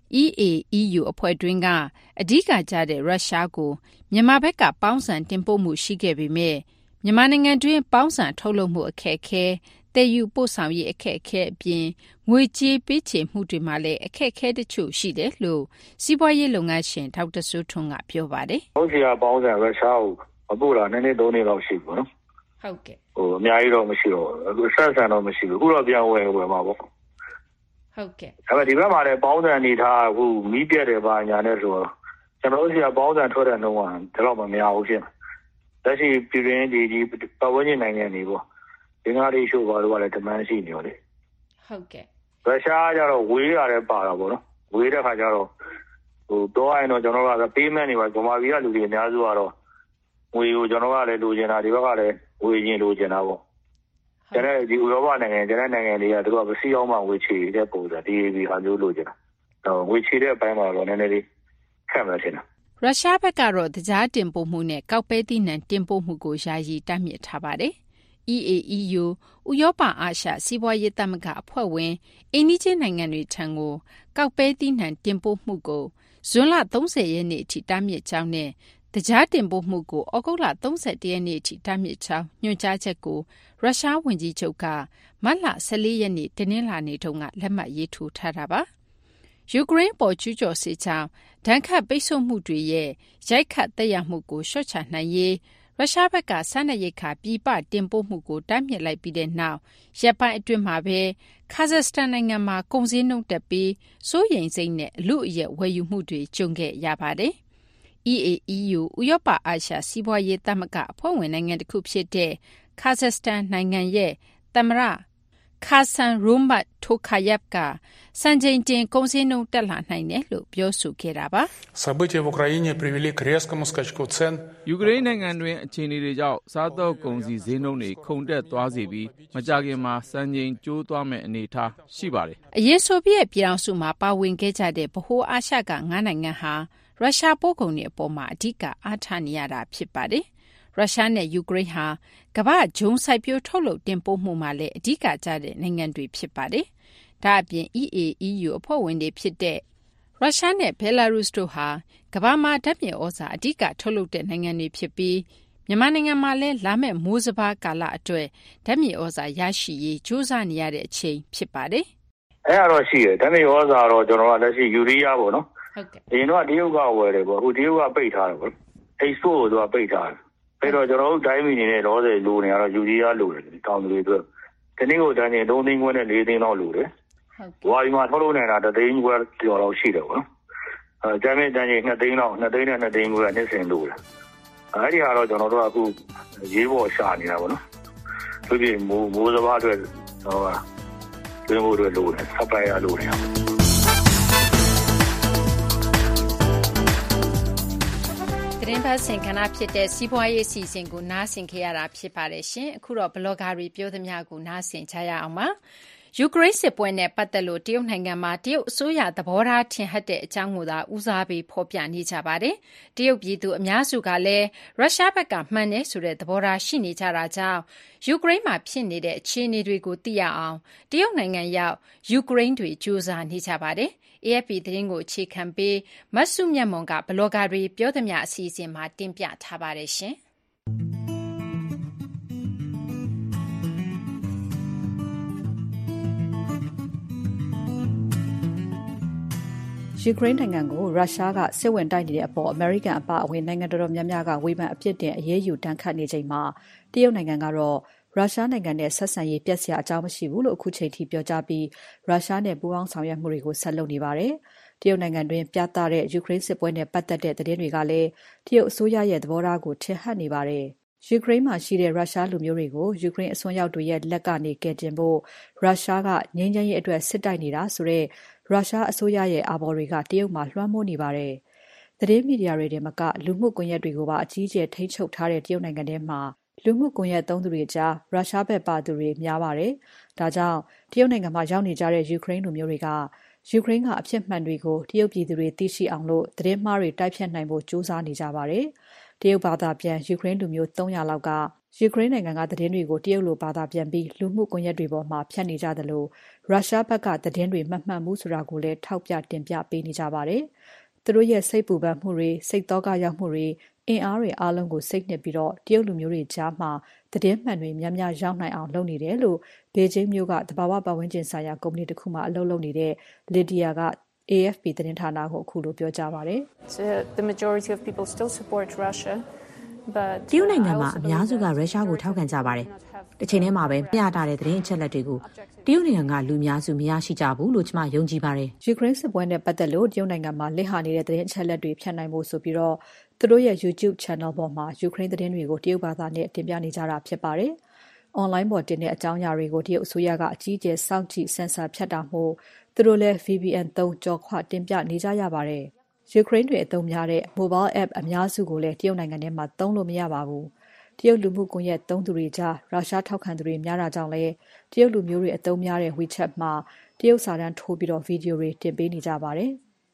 EAEU အဖွဲ့တွင်းကအဓိကကျတဲ့ရုရှားကိုမြန်မာဘက်ကပေါင်းစံတင်ပို့မှုရှိခဲ့ပေမဲ့မြန်မာနိုင်ငံတွင်းပေါင်းစံထုတ်လုပ်မှုအခက်အခဲတည်ယူပို့ဆောင်ရေးအခက်အခဲအပြင်ငွေကြေးပေးချေမှုတွေမှာလည်းအခက်အခဲတချို့ရှိတယ်လို့စီးပွားရေးလုပ်ငန်းရှင်ဒေါက်တာစိုးထွန်းကပြောပါတယ်။ဟုတ်ကဲ့ပေါင်းစံရုရှားကိုမပို့တာနည်းနည်း3နှစ်လောက်ရှိပြီနော်။ဟုတ်ကဲ့အများကြီးတော့မရှိတော့ဘူးဆက်ဆံတော့မရှိဘူးအခုတော့ပြန်ဝယ်မှာပေါ့ဟုတ်ကဲ့ဒါပေမဲ့ဒီဘက်မှာလည်းပေါင်းစံအနေထားအခုမီးပြတ်တယ်ပါညာနဲ့ဆိုတော့ကျွန်တော်တို့စီကပေါင်းစံထွက်တဲ့နှုန်းကဒါတော့မများဘူးဖြစ်လက်ရှိပြည်တွင်းဒီပတ်ဝန်းကျင်နိုင်ငံတွေပေါ့ဘင်္ဂလားဒေ့ရှ်ဘာလို့ကလည်းဒမန်ရှိနေရောလေဟုတ်ကဲ့ရုရှားကျတော့ဝေးရတယ်ပါတာပေါ့နော်ဝေးတဲ့ခါကျတော့တော့ရင်တော့ကျွန်တော်ကပေးမဲ့နေပါဗမာပြည်ကလူတွေအများစုကတော့ငွေကိုကျွန်တော်ကလည်းလိုချင်တာဒီဘက်ကလည်းဝေချင်းလိုချင်တာပေါ့ကျတဲ့ဒီဥရောပနိုင်ငံကျတဲ့နိုင်ငံတွေကသူကပစီအောင်မှဝေချေတဲ့ပုံစံ DAB ဟာမျိုးလိုချင်တာဝေချေတဲ့အပိုင်းမှာတော့နည်းနည်းလေးခက်မှထင်တာရုရှားဘက်ကတော့တကြားတင်ပို့မှုနဲ့ကောက်ပဲသီးနှံတင်ပို့မှုကိုယာယီတားမြစ်ထားပါတယ်။ EAEU ဥရောပအာရှစီးပွားရေးသမဂ္ဂအဖွဲ့ဝင်အိန္ဒိယနိုင်ငံတွေထံကိုကောက်ပဲသီးနှံတင်ပို့မှုကိုဇွန်လ30ရက်နေ့အထိတားမြစ်ကြောင်းနဲ့တကြားတင်ပို့မှုကိုဩဂုတ်လ31ရက်နေ့အထိတားမြစ်ကြောင်းညွှန်ကြားချက်ကိုရုရှားဝန်ကြီးချုပ်ကမတ်လ14ရက်နေ့တနင်္လာနေ့တုန်းကလက်မှတ်ရေးထိုးထားတာပါ။ယူကရိန်းပေါ်ကျူးကျော်စစ်ကြောင့်ဒဏ်ခတ်ပိတ်ဆို့မှုတွေရဲ့ရိုက်ခတ်သက်ရောက်မှုကိုလျှော့ချနိုင်ရေးရုရှားဘက်ကစားနပ်ရိက္ခာပြည်ပတင်ပို့မှုကိုတားမြစ်လိုက်ပြီးတဲ့နောက်ရက်ပိုင်းအတွင်းမှာပဲကာဇက်စတန်နိုင်ငံမှာကုန်စည်နှုန်းတက်ပြီးစိုးရိမ်စိတ်နဲ့အလုအယက်ဝယ်ယူမှုတွေကြုံခဲ့ရပါတယ်။ EAEU ဥရောပအာရှစီးပွားရေးသမဂ္ဂအဖွဲ့ဝင်နိုင်ငံတစ်ခုဖြစ်တဲ့ကာဇက်စတန်နိုင်ငံရဲ့သမ္မတခါဆန်ရိုမတ်ထိုခါယပ်ကစံချိန်တင်ကုန်စည်နှုန်းတက်လာနိုင်တယ်လို့ပြောဆိုခဲ့တာပါ События в Украине привели к резкому скачку цен. ယူကရိန်းနိုင်ငံတွင်အခြေအနေတွေကြောင့်စားသောက်ကုန်စည်ဈေးနှုန်းတွေခုန်တက်သွားစေပြီးမကြာခင်မှာစံချိန်ကျိုးသွားမယ့်အနေအထားရှိပါတယ်အရင်ဆိုဗီယက်ပြည်ထောင်စုမှာပါဝင်ခဲ့ကြတဲ့ဗဟိုအာရှက9နိုင်ငံဟာရုရှားပို့ကုန်တွေအပေါ်မှာအဓိကအားထားနေရတာဖြစ်ပါတယ်ရုရှားနဲ့ယူကရိန်းဟာကမ္ဘာ့ဂျုံစိုက်ပျိုးထုတ်လုပ်တင်ပို့မှုမှာလည်းအဓိကကျတဲ့နိုင်ငံတွေဖြစ်ပါတယ်။ဒါအပြင် EAEU အဖွဲ့ဝင်တွေဖြစ်တဲ့ရုရှားနဲ့ဘဲလာရုစ်တို့ဟာကမ္ဘာမှာဓာတ်မြေဩဇာအဓိကထုတ်လုပ်တဲ့နိုင်ငံတွေဖြစ်ပြီးမြန်မာနိုင်ငံမှာလည်းလာမယ့်မိုးစပါးကာလအတွက်ဓာတ်မြေဩဇာရရှိရေးကြိုးစားနေရတဲ့အချိန်ဖြစ်ပါတယ်။အဲ့တော့ရှိတယ်ဓာတ်မြေဩဇာတော့ကျွန်တော်ကလက်ရှိယူရီးယားပေါ့နော်။ဟုတ်ကဲ့။ဒီတော့တရုတ်ကဝယ်တယ်ပေါ့အခုတရုတ်ကပိတ်ထားတယ်ပေါ့။ export ကိုသူကပိတ်ထားတယ်။အဲ့တော့ကျွန်တော်တို့တိုင်းပြည်နေနဲ့လောဆယ်လိုနေရတော့ယူရီးယားလိုတယ်တောင်တွေအတွက်ဒီနေ့ကိုတန်းချင်း3သိန်းခွဲနဲ့4သိန်းလောက်လိုတယ်။ဝါဒီမှာထုတ်လုပ်နေတာ3သိန်းခွဲကျော်လောက်ရှိတယ်ပေါ့နော်။ကျန်တဲ့တန်းချင်း2သိန်းလောက်2သိန်းနဲ့2သိန်းခွဲကနှစ်စဉ်လိုတယ်။အဲ့ဒီဟာတော့ကျွန်တော်တို့အခုရေးပေါ်ရှာနေတာပေါ့နော်။သူဒီမိုးစဘာအတွက်ဟောတွင်းဖို့အတွက်လိုတယ် supplier လိုတယ်သတင်းပတ်စင်ခဏဖြစ်တဲ့စီးပွားရေးစီစဉ်ကိုနားဆင်ခဲ့ရတာဖြစ်ပါတယ်ရှင်အခုတော့ဘလော့ဂါတွေပြောသမျှကိုနားဆင်ကြရအောင်ပါယူကရိန်းစစ်ပွဲနဲ့ပတ်သက်လို့တရုတ်နိုင်ငံမှာတရုတ်အစိုးရသဘောထားထင်ဟပ်တဲ့အကြောင်းကိုသာဦးစားပေးဖော်ပြနေကြပါတယ်။တရုတ်ပြည်သူအများစုကလည်းရုရှားဘက်ကမှန်တယ်ဆိုတဲ့သဘောထားရှိနေကြတာကြောင့်ယူကရိန်းမှာဖြစ်နေတဲ့အခြေအနေတွေကိုသိရအောင်တရုတ်နိုင်ငံရောက်ယူကရိန်းတွေကြိုးစားနေကြပါတယ်။ AFP သတင်းကိုအခြေခံပြီးမဆုမြတ်မွန်ကဘလော့ဂါတွေပြောသမျှအစီအစဉ်မှာတင်ပြထားပါတယ်ရှင်။ယူကရိန်းနိုင်ငံကိုရုရှားကစစ်ဝင်တိုက်နေတဲ့အပေါ်အမေရိကန်အပါအဝင်နိုင်ငံတော်တော်များများကဝေဖန်အပြစ်တင်အရေးယူတန်းခတ်နေချိန်မှာတရုတ်နိုင်ငံကတော့ရုရှားနိုင်ငံနဲ့ဆက်ဆံရေးပြတ်စရာအကြောင်းမရှိဘူးလို့အခုချိန်ထိပြောကြားပြီးရုရှားနဲ့ပူးပေါင်းဆောင်ရွက်မှုတွေကိုဆက်လုပ်နေပါတယ်။တရုတ်နိုင်ငံတွင်ပြသတဲ့ယူကရိန်းစစ်ပွဲနဲ့ပတ်သက်တဲ့သတင်းတွေကလည်းတရုတ်အစိုးရရဲ့သဘောထားကိုထင်ဟပ်နေပါတယ်။ယူကရိန်းမှာရှိတဲ့ရုရှားလူမျိုးတွေကိုယူကရိန်းအစွန်းရောက်တွေရဲ့လက်ကနေကယ်တင်ဖို့ရုရှားကငြိမ်းချမ်းရေးအတွက်စစ်တိုက်နေတာဆိုတဲ့ရုရှားအစိုးရရဲ့အာဘော်တွေကတရုတ်မှာလွှမ်းမိုးနေပါတယ်။သတင်းမီဒီယာတွေထဲမှာလူမှုကွန်ရက်တွေကိုပါအကြီးအကျယ်ထိန်းချုပ်ထားတဲ့တရုတ်နိုင်ငံထဲမှာလူမှုကွန်ရက်သုံးသူတွေကြားရုရှားဘက်ပါသူတွေများပါတယ်။ဒါကြောင့်တရုတ်နိုင်ငံမှာရောက်နေကြတဲ့ယူကရိန်းလူမျိုးတွေကယူကရိန်းကအဖြစ်မှန်တွေကိုတရုတ်ပြည်သူတွေသိရှိအောင်လို့သတင်းမှားတွေတိုက်ဖြတ်နိုင်ဖို့ကြိုးစားနေကြပါတယ်။တရုတ်ဘာသာပြန်ယူကရိန်းလူမျိုး300လောက်ကယူကရိန်းနိုင်ငံကသတင်းတွေကိုတရုတ်လိုဘာသာပြန်ပြီးလူမှုကွန်ရက်တွေပေါ်မှာဖြန့်နေကြသလိုရုရှားဘက်ကသတင်းတွေမမှန်ဘူးဆိုတာကိုလည်းထောက်ပြတင်ပြပေးနေကြပါတယ်။သူတို့ရဲ့စိတ်ပူပန်မှုတွေစိတ်သောကရောက်မှုတွေအင်အားတွေအားလုံးကိုစိတ်နှစ်ပြီးတော့တရုတ်လူမျိုးတွေကြားမှာသတင်းမှန်တွေများများရောက်နိုင်အောင်လုပ်နေတယ်လို့ဘေဂျင်းမြို့ကသဘာဝပတ်ဝန်းကျင်ဆိုင်ရာကုမ္ပဏီတစ်ခုမှအလုပ်လုပ်နေတဲ့လီဒီယာက AFP သတင်းဌာနကိုအခုလိုပြောကြားပါတယ် The majority of people still support Russia but တရုတ်နိုင်ငံမှာအများစုကရုရှားကိုထောက်ခံကြပါတယ်။တစ်ချိန်တည်းမှာပဲမျှတတဲ့သတင်းအချက်အလက်တွေကိုတရုတ်နိုင်ငံကလူများစုမရရှိကြဘူးလို့ကျွန်မယုံကြည်ပါတယ်။ယူကရိန်းစစ်ပွဲနဲ့ပတ်သက်လို့တရုတ်နိုင်ငံမှာလက်ဟာနေတဲ့သတင်းအချက်အလက်တွေဖြန့်နိုင်ဖို့ဆိုပြီးတော့သူတို့ရဲ့ YouTube channel ပေါ်မှာယူကရိန်းသတင်းတွေကိုတရုတ်ဘာသာနဲ့တင်ပြနေကြတာဖြစ်ပါတယ်။ online ပေါ်တင်တဲ့အကြောင်းအရာတွေကိုတရုတ်အစိုးရကအကြီးအကျယ်စောင့်ကြည့်ဆင်ဆာဖြတ်တာမို့သူတို့လည်း VPN သုံးကြော်ခွတင်ပြနေကြရပါတယ်။ယူကရိန်းတွေအသုံးများတဲ့ mobile app အများစုကိုလည်းတရုတ်နိုင်ငံထဲမှာသုံးလို့မရပါဘူး။တရုတ်လူမှုကွန်ရက်သုံးသူတွေကြားရုရှားထောက်ခံသူတွေများတာကြောင့်လည်းတရုတ်လူမျိုးတွေအသုံးများတဲ့ WeChat မှာတရုတ်စာတန်းထိုးပြီးတော့ဗီဒီယိုတွေတင်ပေးနေကြပါတယ်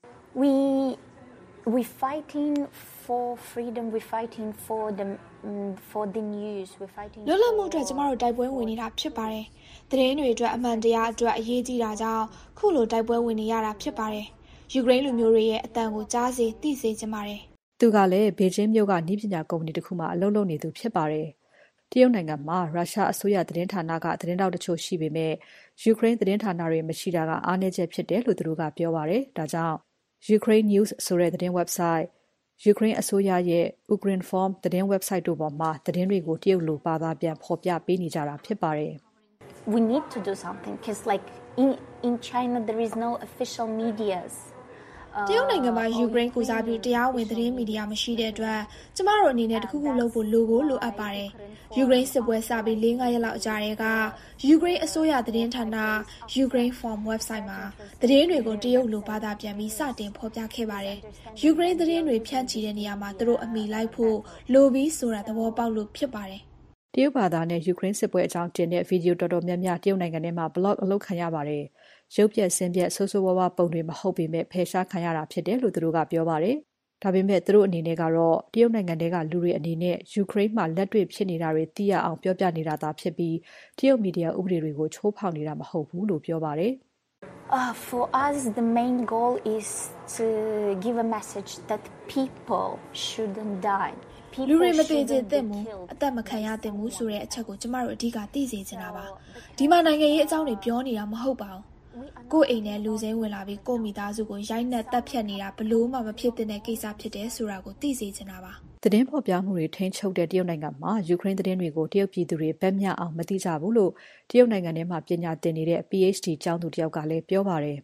We fighting for freedom we fighting for the news we fighting လွတ်လပ်မှုအတွက်ကျမတို့တိုက်ပွဲဝင်နေတာဖြစ်ပါတယ်။သတင်းတွေအတွက်အမှန်တရားအတွက်အရေးကြီးတာကြောင့်ခုလိုတိုက်ပွဲဝင်နေရတာဖြစ်ပါတယ်။ယူကရိန်းလူမျိုးတွေရဲ့အသံကိုကြားစေသိစေချင်ပါတယ်။သူကလည်းဘေဂျင်းမြို့ကနည်းပညာကုမ္ပဏီတစ်ခုမှအလုပ်လုပ်နေသူဖြစ်ပါတယ်။တရုတ်နိုင်ငံမှာရုရှားအစိုးရသတင်းဌာနကသတင်းတောက်တချို့ရှိပေမဲ့ယူကရိန်းသတင်းဌာနတွေမရှိတာကအားနည်းချက်ဖြစ်တယ်လို့သူတို့ကပြောပါတယ်။ဒါကြောင့်Ukraine News ဆိုတဲ့သတင်း website ယူကရိန်းအစိုးရရဲ့ Ukrinform သတင်း website တို့ပေါ်မှာသတင်းတွေကိုတရုတ်လိုဘာသာပြန်ဖော်ပြပေးနေကြတာဖြစ်ပါတယ် We need to do something because like in China there is no official medias တရုတ်နိုင်ငံမှာယူကရိန်းကိုစားပြုတရားဝင်သတင်းမီဒီယာမရှိတဲ့အတွက်ကျမတို့အနေနဲ့တခုခုလုပ်ဖို့လိုအပ်ပါတယ်။ယူကရိန်းစစ်ပွဲစပြီး4-5 ရက်လောက်ကြာတဲ့ကယူကရိန်းအစိုးရသတင်းဌာန Ukraine Forum website မှာသတင်းတွေကိုတရုတ်လိုဘာသာပြန်ပြီးစတင်ဖော်ပြခဲ့ပါတယ်။ယူကရိန်းသတင်းတွေဖြန့်ချီတဲ့နေရာမှာသူတို့အမိလိုက်ဖို့လိုပြီးဆိုတာသဘောပေါက်လို့ဖြစ်ပါတယ်။တရုတ်ဘာသာနဲ့ယူကရိန်းစစ်ပွဲအကြောင်းတင်တဲ့ဗီဒီယိုတော်တော်များများတရုတ်နိုင်ငံထဲမှာ blog အလုပ်ခံရပါတယ်။ရုပ်ပြက်ဆင်းပြက်ဆိုးဆိုးဝါးဝါးပုံတွေမဟုတ်ပေမဲ့ဖယ်ရှားခံရတာဖြစ်တယ်လို့သူတို့ကပြောပါတယ်။ဒါပေမဲ့သူတို့အနေနဲ့ကတော့တရုတ်နိုင်ငံထဲကလူတွေအနေနဲ့ယူကရိန်းမှာလက်တွေ့ဖြစ်နေတာတွေသိရအောင်ပြောပြနေတာသာဖြစ်ပြီးတရုတ်မီဒီယာဥပဒေတွေကိုချိုးဖောက်နေတာမဟုတ်ဘူးလို့ပြောပါတယ်။ For us, the main goal is to give a message that people shouldn't die. လူတွေမသိချင်တဲ့မူအသက်မခံရတဲ့မူဆိုတဲ့အချက်ကိုကျမတို့အဓိကသိစေချင်တာပါ။ဒီမှာနိုင်ငံရေးအကြောင်းတွေပြောနေတာမဟုတ်ပါဘူး။ကိုယ်အိမ်နဲ့လူစင်းဝင်လာပြီးကိုမိသားစုကိုရိုက်နှက်တပ်ဖြတ်နေတာဘလို့မှမဖြစ်တဲ့ကိစ္စဖြစ်တယ်ဆိုတာကိုသိစေချင်တာပါ။သတင်းဖော်ပြမှုတွေထိန်းချုပ်တဲ့တရုတ်နိုင်ငံမှာယူကရိန်းသတင်းတွေကိုတရုတ်ပြည်သူတွေဗတ်မြတ်အောင်မသိကြဘူးလို့တရုတ်နိုင်ငံထဲမှာပညာသင်နေတဲ့ PhD ကျောင်းသူတယောက်ကလည်းပြောပါတယ်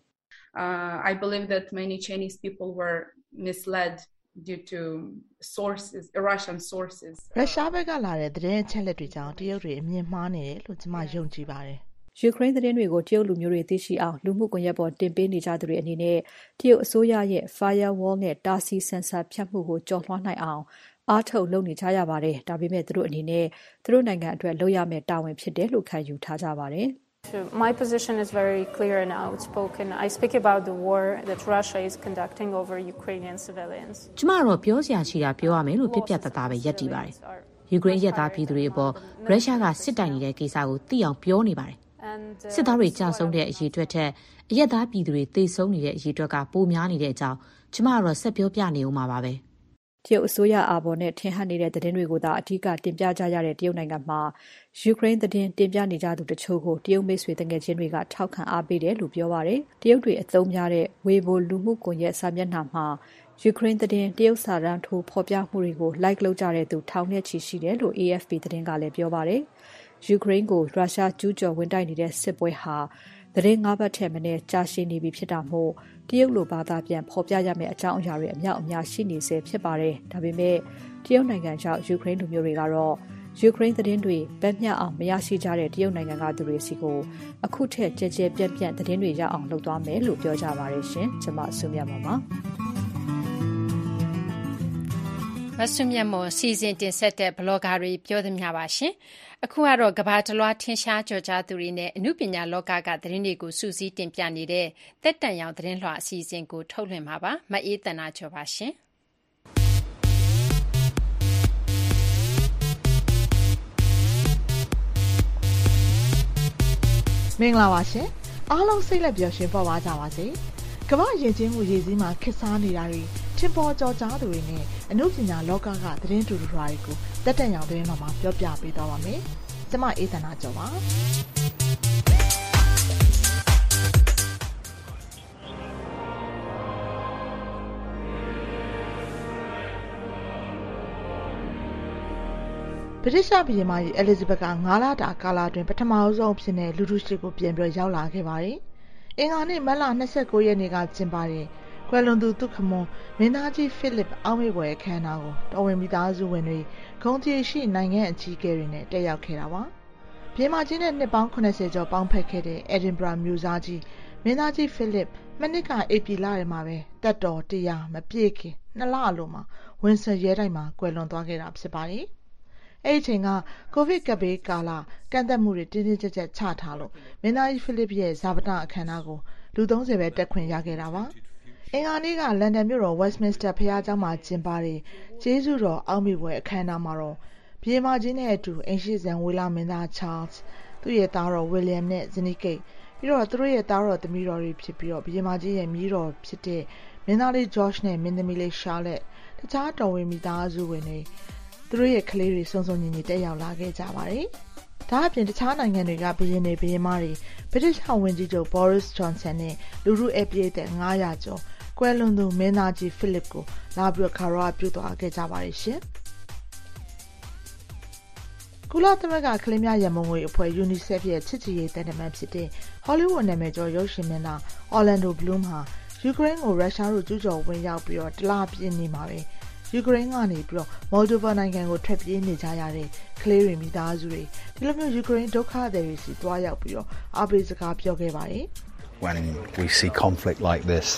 I believe that many Chinese people were misled due to sources, Russian sources. ရုရှားဘက်ကလာတဲ့သတင်းအချက်လက်တွေကြောင့်တရုတ်တွေအမြင်မှားနေတယ်လို့ကျွန်မယုံကြည်ပါတယ်။ယူကရိန်းသတင်းတွေကိုတရုတ်လူမျိုးတွေသိရှိအောင်လူမှုကွန်ရက်ပေါ်တင်ပေးနေကြသူတွေအနေနဲ့တရုတ်အစိုးရရဲ့ firewall နဲ့တားဆီးဆင်ဆာဖြတ်မှုကိုကျော်လွှားနိုင်အောင်အားထုတ်လုပ်နေကြရပါတယ်။ဒါပေမဲ့သူတို့အနေနဲ့သူတို့နိုင်ငံအတွက်လုပ်ရမယ့်တာဝန်ဖြစ်တယ်လို့ခံယူထားကြပါတယ်။ My position is very clear and outspoken. I speak about the war that Russia is conducting over Ukrainian civilians. ကျမတို့ပြောစရာရှိတာပြောရမယ်လို့ပြပြတသားပဲယက်တည်ပါတယ်။ယူကရိန်းရဲသားပြည်သူတွေအပေါ်ရုရှားကစစ်တိုင်နေတဲ့ကိစ္စကိုသိအောင်ပြောနေပါတယ်။စစ်သားတွေကြာဆုံးတဲ့အရေးအတွက်ထက်အရက်သားပြည်သူတွေသေဆုံးနေတဲ့အရေးအတွက်ကပိုများနေတဲ့အကြောင်းကျမတို့ဆက်ပြောပြနေဦးမှာပါပဲ။တရုတ်အစိုးရအာဘော်နဲ့ထင်ဟပ်နေတဲ့သတင်းတွေကိုသာအထူးတင်ပြကြရတဲ့တရုတ်နိုင်ငံမှာယူကရိန်းသတင်းတင်ပြနေကြသူတချို့ကိုတရုတ်မိတ်ဆွေတငယ်ချင်းတွေကထောက်ခံအားပေးတယ်လို့ပြောပါတယ်။တရုတ်တွေအသုံးများတဲ့ဝေဘိုလူမှုကွန်ရက်စာမျက်နှာမှာယူကရိန်းသတင်းတရုတ်စာတမ်းထိုးဖော်ပြမှုတွေကို like လုပ်ကြတဲ့သူထောင်နဲ့ချီရှိတယ်လို့ AFP သတင်းကလည်းပြောပါတယ်။ယူကရိန်းကိုရုရှားကျူးကျော်ဝင်တိုက်နေတဲ့စစ်ပွဲဟာသတင်း 5 ပတ်ထက်မနည်းကြာရှည်နေပြီဖြစ်တာမို့တရုတ်လိုဘာသာပြန်ဖော်ပြရမယ့်အကြောင်းအရာတွေအများအများရှိနေစေဖြစ်ပါတယ်။ဒါပေမဲ့တရုတ်နိုင်ငံရောက်ယူကရိန်းလူမျိုးတွေကတော့ယူကရိန်းသတင်းတွေဗတ်မြတ်အောင်မရရှိကြတဲ့တရုတ်နိုင်ငံကသူတွေစီကိုအခုထက်ကြဲကြဲပြန့်ပြန့်သတင်းတွေရအောင်လုပ်သွားမယ်လို့ပြောကြပါတယ်ရှင်။ကျွန်မဆုမြတ်ပါပါ။မဆုမြတ်မော်စီစဉ်တင်ဆက်တဲ့ဘလော့ဂါတွေပြောသမျှပါရှင်။အခုကတော့ကမ္ဘာတလွှားထင်ရှားကျော်ကြားသူတွေနဲ့အမှုပညာလောကကသတင်းတွေကိုစူးစီးတင်ပြနေတဲ့တက်တန်ရောင်သတင်းလွှာအစီအစဉ်ကိုထုတ်လွှင့်မှာပါမအေးတနာကျော်ပါရှင်မင်္ဂလာပါရှင်အားလုံးစိတ်လက်ပျော်ရွှင်ပေါ်ပါကြပါစေကမ္ဘာယဉ်ကျေးမှုရည်စည်းမှာခက်စားနေတာတွေထင်ပေါ်ကျော်ကြားသူတွေနဲ့အမှုပညာလောကကသတင်းတူတူတွေကိုတက်တန်ရောင်သတင်းမှာပြောပြပေးသွားပါမယ်။ကျွန်မအေးသနာကျော်ပါ။ဗြိတိရှဘုရင်မကြီးအဲလီဇဘက်က9လတာကာလအတွင်းပထမဆုံးအဖြစ်နဲ့လူထုရှိကိုပြန်ပြီးရောက်လာခဲ့ပါတယ်။အင်္ဂါနေ့မတ်လ29ရက်နေ့ကကျင်းပတဲ့ကွယ်လွန်သူသူခမွန်မင်းသားကြီးဖိလစ်အောက်မေ့ပွဲအခမ်းအနားကိုတော်ဝင်မိသားစုဝင်တွေဂုဏ်ကျေးရှိနိုင်ငံအကြီးအကဲတွေနဲ့တက်ရောက်ခဲ့တာပါ။ပြည်မကြီးနဲ့နှစ်ပေါင်း80ကျော်ပေါင်းဖက်ခဲ့တဲ့ Edinburgh မြို့သားကြီးမင်းသားကြီးဖိလစ်မနစ်ကဧပြီလထဲမှာပဲတက်တော်100မပြည့်ခင်2လအလိုမှာဝင်ဆယ်ရဲတိုင်းမှာကွယ်လွန်သွားခဲ့တာဖြစ်ပါတယ်။အဲ့ဒီချိန်ကကိုဗစ်ကပ်ဘေးကာလကန့်သက်မှုတွေတင်းတင်းကျပ်ကျပ်ချထားလို့မင်းသားကြီးဖိလစ်ရဲ့ဇာပနအခမ်းအနားကိုလူ30ပဲတက်ခွင့်ရခဲ့တာပါ။အင်္ဂါနေ့ကလန်ဒန်မြို့တော် Westminster ဘုရားကျောင်းမှာကျင်းပတဲ့ကျေးဇူးတော်အောက်မေ့ပွဲအခမ်းအနားမှာတော့ပြည်မကြီးနဲ့အတူအိမ်ရှိဇံဝေလာမင်းသား Charles သူ့ရဲ့သားတော် William နဲ့ဇနီးကိတ်ပြီးတော့သူတို့ရဲ့သားတော်သမီးတော်တွေဖြစ်ပြီးတော့ပြည်မကြီးရဲ့မြီးတော်ဖြစ်တဲ့မင်းသားလေး George နဲ့မင်းသမီးလေး Charlotte တခြားတော်ဝင်မိသားစုဝင်တွေသူတို့ရဲ့ကလေးတွေစုံစုံညီညီတက်ရောက်လာခဲ့ကြပါတယ်။ဒါအပြင်တခြားနိုင်ငံတွေကဘုရင်တွေဘုရင်မတွေဗြိတိရှဝန်ကြီးချုပ် Boris Johnson နဲ့လူထုအပြည့်တဲ့900ကျော်ကွယ်လွန်သူမင်းသားကြီးဖိလစ်ကိုလာပြီးခါရောပြုသွားခဲ့ကြပါတယ်ရှင်။ကုလသမဂ္ဂကလေးများရန်ပုံငွေအဖွဲ့ UNICEF ရဲ့ချစ်ကြည်ရေးတန်တမန်ဖြစ်တဲ့ Hollywood နာမည်ကျော်ရုပ်ရှင်မင်းသား Orlando Bloom ဟာယူကရိန်းကိုရုရှားတို့ကျူးကျော်ဝင်ရောက်ပြီးတော့တလပြည့်နေမှာပဲယူကရိန်းကနေပြီးတော့မော်ဒိုဗာနိုင်ငံကိုထွက်ပြေးနေကြရတဲ့ကလေးတွေမိသားစုတွေဒီလိုမျိုးယူကရိန်းဒုက္ခသည်တွေစီတွားရောက်ပြီးတော့အားပေးစကားပြောခဲ့ပါတယ် When we see conflict like this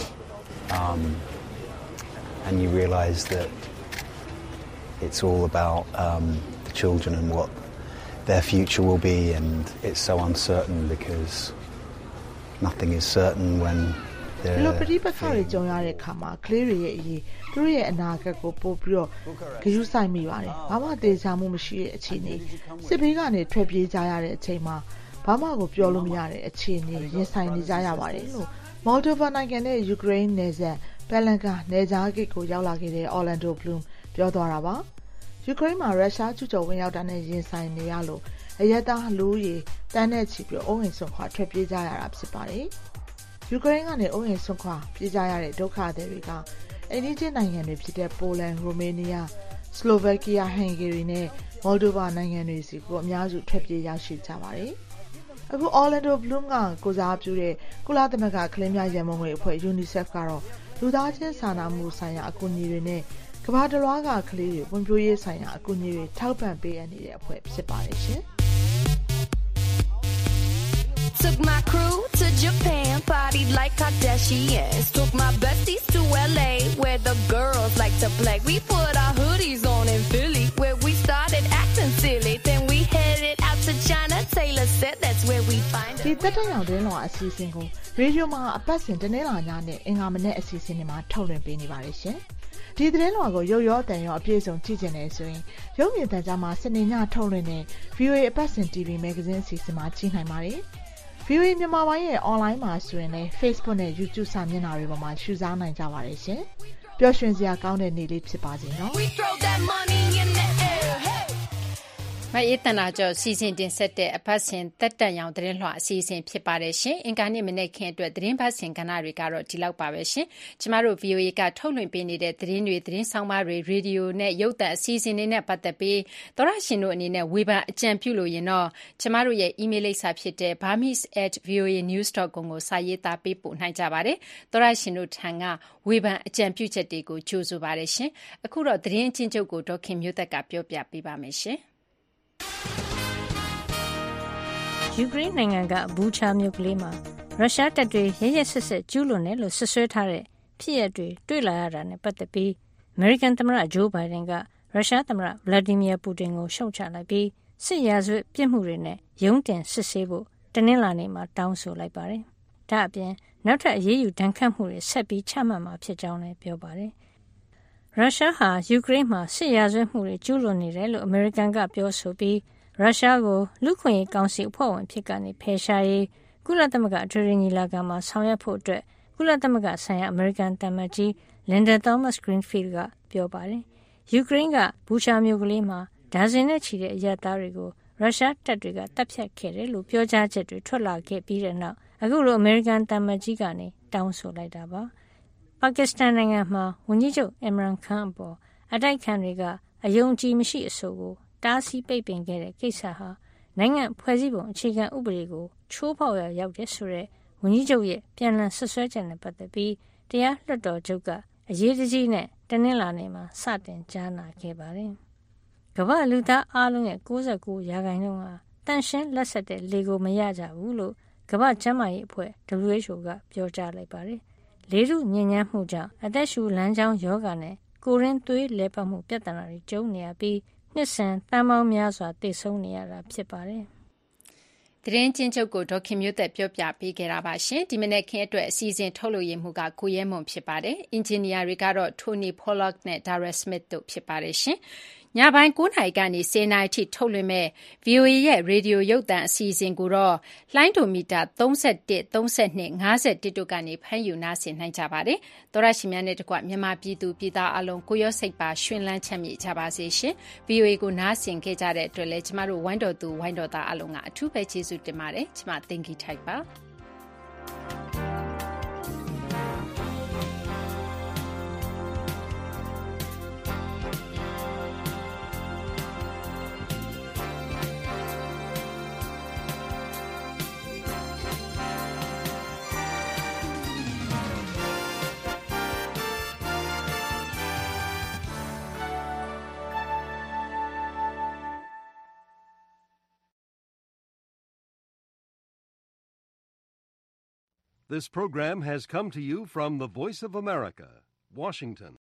and you realize that it's all about the children and what their future will be and it's so uncertain because nothing is certain when ဒီလိုပြိပခါတွေကြုံရတဲ့အခါမှာကလေးတွေရဲ့အရေးသူတို့ရဲ့အနာဂတ်ကိုပို့ပြီးတော့ဂရုစိုက်မိပါတယ်ဘာမှတေချာမှုမရှိတဲ့အခြေအနေစစ်ဘေးကနေထွက်ပြေးကြရတဲ့အချိန်မှာဘာမှကိုပြောလို့မရတဲ့အခြေအနေရင်ဆိုင်နေကြရပါတယ်လို့မော်ဒိုဗာနိုင်ငံနဲ့ယူကရိန်းနယ်စပ်ပယ်လန်ကာနယ်ကြားဂိတ်ကိုရောက်လာခဲ့တဲ့အော်လန်ဒိုဘလူးပြောသွားတာပါယူကရိန်းမှာရုရှားကျူးကျော်ဝင်ရောက်တာနဲ့ရင်ဆိုင်နေရလို့အရက်သားလူကြီးတန်းနဲ့ချီပြီးအုံအိမ်ဆွန်ခွာထွက်ပြေးကြရတာဖြစ်ပါတယ်ယူကရိန်းကနေအုံအိမ်ဆွန်ခွာပြေးကြရတဲ့ဒုက္ခသည်တွေကအိန္ဒိယနိုင်ငံတွေဖြစ်တဲ့ပိုလန်ရိုမေးနီးယားစလိုဗက်ကီးယားဟန်ဂေရီနဲ့မော်ဒိုဗာနိုင်ငံတွေစီကိုအများစုထွက်ပြေးရောက်ရှိကြပါတယ်အခုအော်လန်ဒိုဘလူးကကိုစားပြုတဲ့ကုလသမဂ္ဂကလေးများရန်ပုံငွေအဖွဲ့ UNICEF ကတော့လူသားချင်းစာနာမှုဆိုင်ရာအကူအညီတွေနဲ့ကမ္ဘာတစ်လွှားကကလေးတွေဝန်ပြိုးရေးဆိုင်ရာအကူအညီတွေထောက်ပံ့ပေးနေတဲ့အဖွဲ့ဖြစ်ပါတယ်ရှင် Took my crew to Japan, partied like Kardashians. Took my besties to LA, where the girls like to play. We put our hoodies on in Philly, where we started acting silly. Then we headed out to China. Taylor said that's where we find her. ဒီတက်တဲ့ရောင်တင်းလောအစီအစဉ်ကိုရေဒီယိုမှာအပတ်စဉ်တနေ့လာညနဲ့အင်္ဂါမနေ့အစီအစဉ်တွေမှာထုတ်လွှင့်ပေးနေပါတယ်ရှင်။ဒီသတင်းလွှာကိုရုပ်ရောတန်ရောအပြည့်စုံကြည့်ကျင်နေဆိုရင်ရုပ်မြင်သံကြားမှာစနေညထုတ်လွှင့်တဲ့ VOA အပတ်စဉ် TV Magazine အစီအစဉ်မှာကြည့်နိုင်ပါတယ်။ VOA မြန်မာပိုင်းရဲ့ online မှာဆိုရင်လည်း Facebook နဲ့ YouTube စာမျက်နှာတွေပေါ်မှာရှုစားနိုင်ကြပါတယ်ရှင်။ပျော်ရွှင်စရာကောင်းတဲ့နေ့လေးဖြစ်ပါစေနော်။မအေးတနာကျော်စီစဉ်တင်ဆက်တဲ့အပတ်စဉ်တက်တန်ရောင်သတင်းလွှာအစီအစဉ်ဖြစ်ပါတယ်ရှင်။အင်္ဂါနေ့မနေ့ခင်းအတွက်သတင်းပတ်စဉ်ကဏ္ဍတွေကတော့ဒီလောက်ပါပဲရှင်။ကျမတို့ VOA ကထုတ်လွှင့်ပေးနေတဲ့သတင်းတွေသတင်းဆောင်မတွေရေဒီယိုနဲ့ရုပ်သံအစီအစဉ်တွေနဲ့ပတ်သက်ပြီးသောရရှင်တို့အနေနဲ့ဝေဖန်အကြံပြုလို့ရင်တော့ကျမတို့ရဲ့ email လိပ်စာဖြစ်တဲ့ burmese@voanews.com ကိုစာရေးသားပေးပို့နိုင်ကြပါတယ်။သောရရှင်တို့ထံကဝေဖန်အကြံပြုချက်တွေကိုကြိုဆိုပါတယ်ရှင်။အခုတော့သတင်းအချင်းချုပ်ကိုဒေါခင်မျိုးသက်ကပြောပြပေးပါမယ်ရှင်။ယူကရိန်းနိုင်ငံကဘူချာမြို့ကလေးမှာရုရှားတပ်တွေရရဆက်ဆက်ကျူးလွန်တယ်လို့ဆွဆွဲထားတဲ့ဖြစ်ရပ်တွေတွေ့လာရတာနဲ့ပတ်သက်ပြီးအမေရိကန်သမ္မတဂျိုးဘိုင်ဒန်ကရုရှားသမ္မတဗလာဒီမီယာပူတင်ကိုရှုတ်ချလိုက်ပြီးစစ်ရာဇဝတ်ပြစ်မှုတွေနဲ့ရုံးတင်စစ်ဆေးဖို့တနင်္လာနေ့မှာတောင်းဆိုလိုက်ပါတယ်။ဒါ့အပြင်နောက်ထပ်အရေးယူဒဏ်ခတ်မှုတွေဆက်ပြီးချမှတ်မှာဖြစ်ကြောင်းလည်းပြောပါတယ်။ရုရှားဟာယူကရိန်းမှာစစ်ရာဇဝတ်မှုတွေကျူးလွန်နေတယ်လို့အမေရိကန်ကပြောဆိုပြီးရုရှားကိုလူ့ခွင့်ရေးကောင်စီအဖွဲ့ဝင်ဖြစ်ကနေဖယ်ရှားရေးကုလသမဂ္ဂအထွေထွေညီလာခံမှာဆောင်ရွက်ဖို့အတွက်ကုလသမဂ္ဂဆိုင်ရာအမေရိကန်တမန်ကြီးလင်ဒါသောမတ်ဂရင်းဖီးလ်ကပြောပါတယ်။ယူကရိန်းကဘူရှာမြို့ကလေးမှာဒါဇင်နဲ့ချီတဲ့အရပ်သားတွေကိုရုရှားတပ်တွေကတပ်ဖြတ်ခဲ့တယ်လို့ပြောကြားချက်တွေထွက်လာခဲ့ပြီးတဲ့နောက်အခုလိုအမေရိကန်တမန်ကြီးကနေတောင်းဆိုလိုက်တာပါ။ပါကစ္စတန်နိုင်ငံမှာဝန်ကြီးချုပ်အင်မရန်ခန်းအပေါ်အတိုက်ခံတွေကအယုံကြည်မရှိအဆိုကိုတားဆီးပိတ်ပင်ခဲ့တဲ့ကိစ္စဟာနိုင်ငံဖွဲ့စည်းပုံအခြေခံဥပဒေကိုချိုးဖောက်ရောက်တဲ့ဆိုတဲ့ဝန်ကြီးချုပ်ရဲ့ပြန်လည်ဆွဆွဲချက်နဲ့ပတ်သက်ပြီးတရားလွှတ်တော်ချုပ်ကအရေးကြီးနဲ့တနင်္လာနေ့မှာစတင်ကြားနာခဲ့ပါတယ်။ကမ္ဘာလူသားအားလုံးရဲ့69%ဟာတန်ရှင်းလက်ဆက်တဲ့လေကိုမရကြဘူးလို့ကမ္ဘာ့ကျန်းမာရေးအဖွဲ့ WHO ကပြောကြားလိုက်ပါတယ်။လေထုညစ်ညမ်းမှုကြောင့်အသက်ရှူလမ်းကြောင်းယောဂနဲ့ကိုရင်းသွေးလဲပတ်မှုပြဿနာတွေကြုံနေရပြီးနှစ်စဉ်တန်ပေါင်းများစွာတိတ်ဆုံးနေရတာဖြစ်ပါတယ်။သတင်းချင်းချုပ်ကိုဒေါခင်မျိုးသက်ပြောပြပေးခဲ့တာပါရှင်။ဒီမနေ့ခင်းအတွက်အစီအစဉ်ထုတ်လို့ရမှုကကိုရဲမွန်ဖြစ်ပါတယ်။အင်ဂျင်နီယာတွေကတော့ Tony Pollock နဲ့ Dara Smith တို့ဖြစ်ပါတယ်ရှင်။ညပိုင်း9 နာရီကနေ10 နာရီထိထုတ်လွှင့်မဲ့ VOA ရဲ့ရေဒီယိုရုပ်သံအစီအစဉ်ကိုတော့လှိုင်းဒိုမီတာ31 32 51တို့ကနေဖမ်းယူနားဆင်နိုင်ကြပါတယ်။သောရရှိများနဲ့တကွမြန်မာပြည်သူပြည်သားအလုံးကိုရောစိတ်ပါရှင်လန်းချမ်းမြေ့ကြပါစေရှင်။ VOA ကိုနားဆင်ခဲ့ကြတဲ့အတွက်လည်းကျမတို့ဝိုင်းတော်သူဝိုင်းတော်သားအလုံးကအထူးပဲကျေးဇူးတင်ပါတယ်။ကျမသိင်္ဂီထိုက်ပါ။ This program has come to you from the Voice of America, Washington.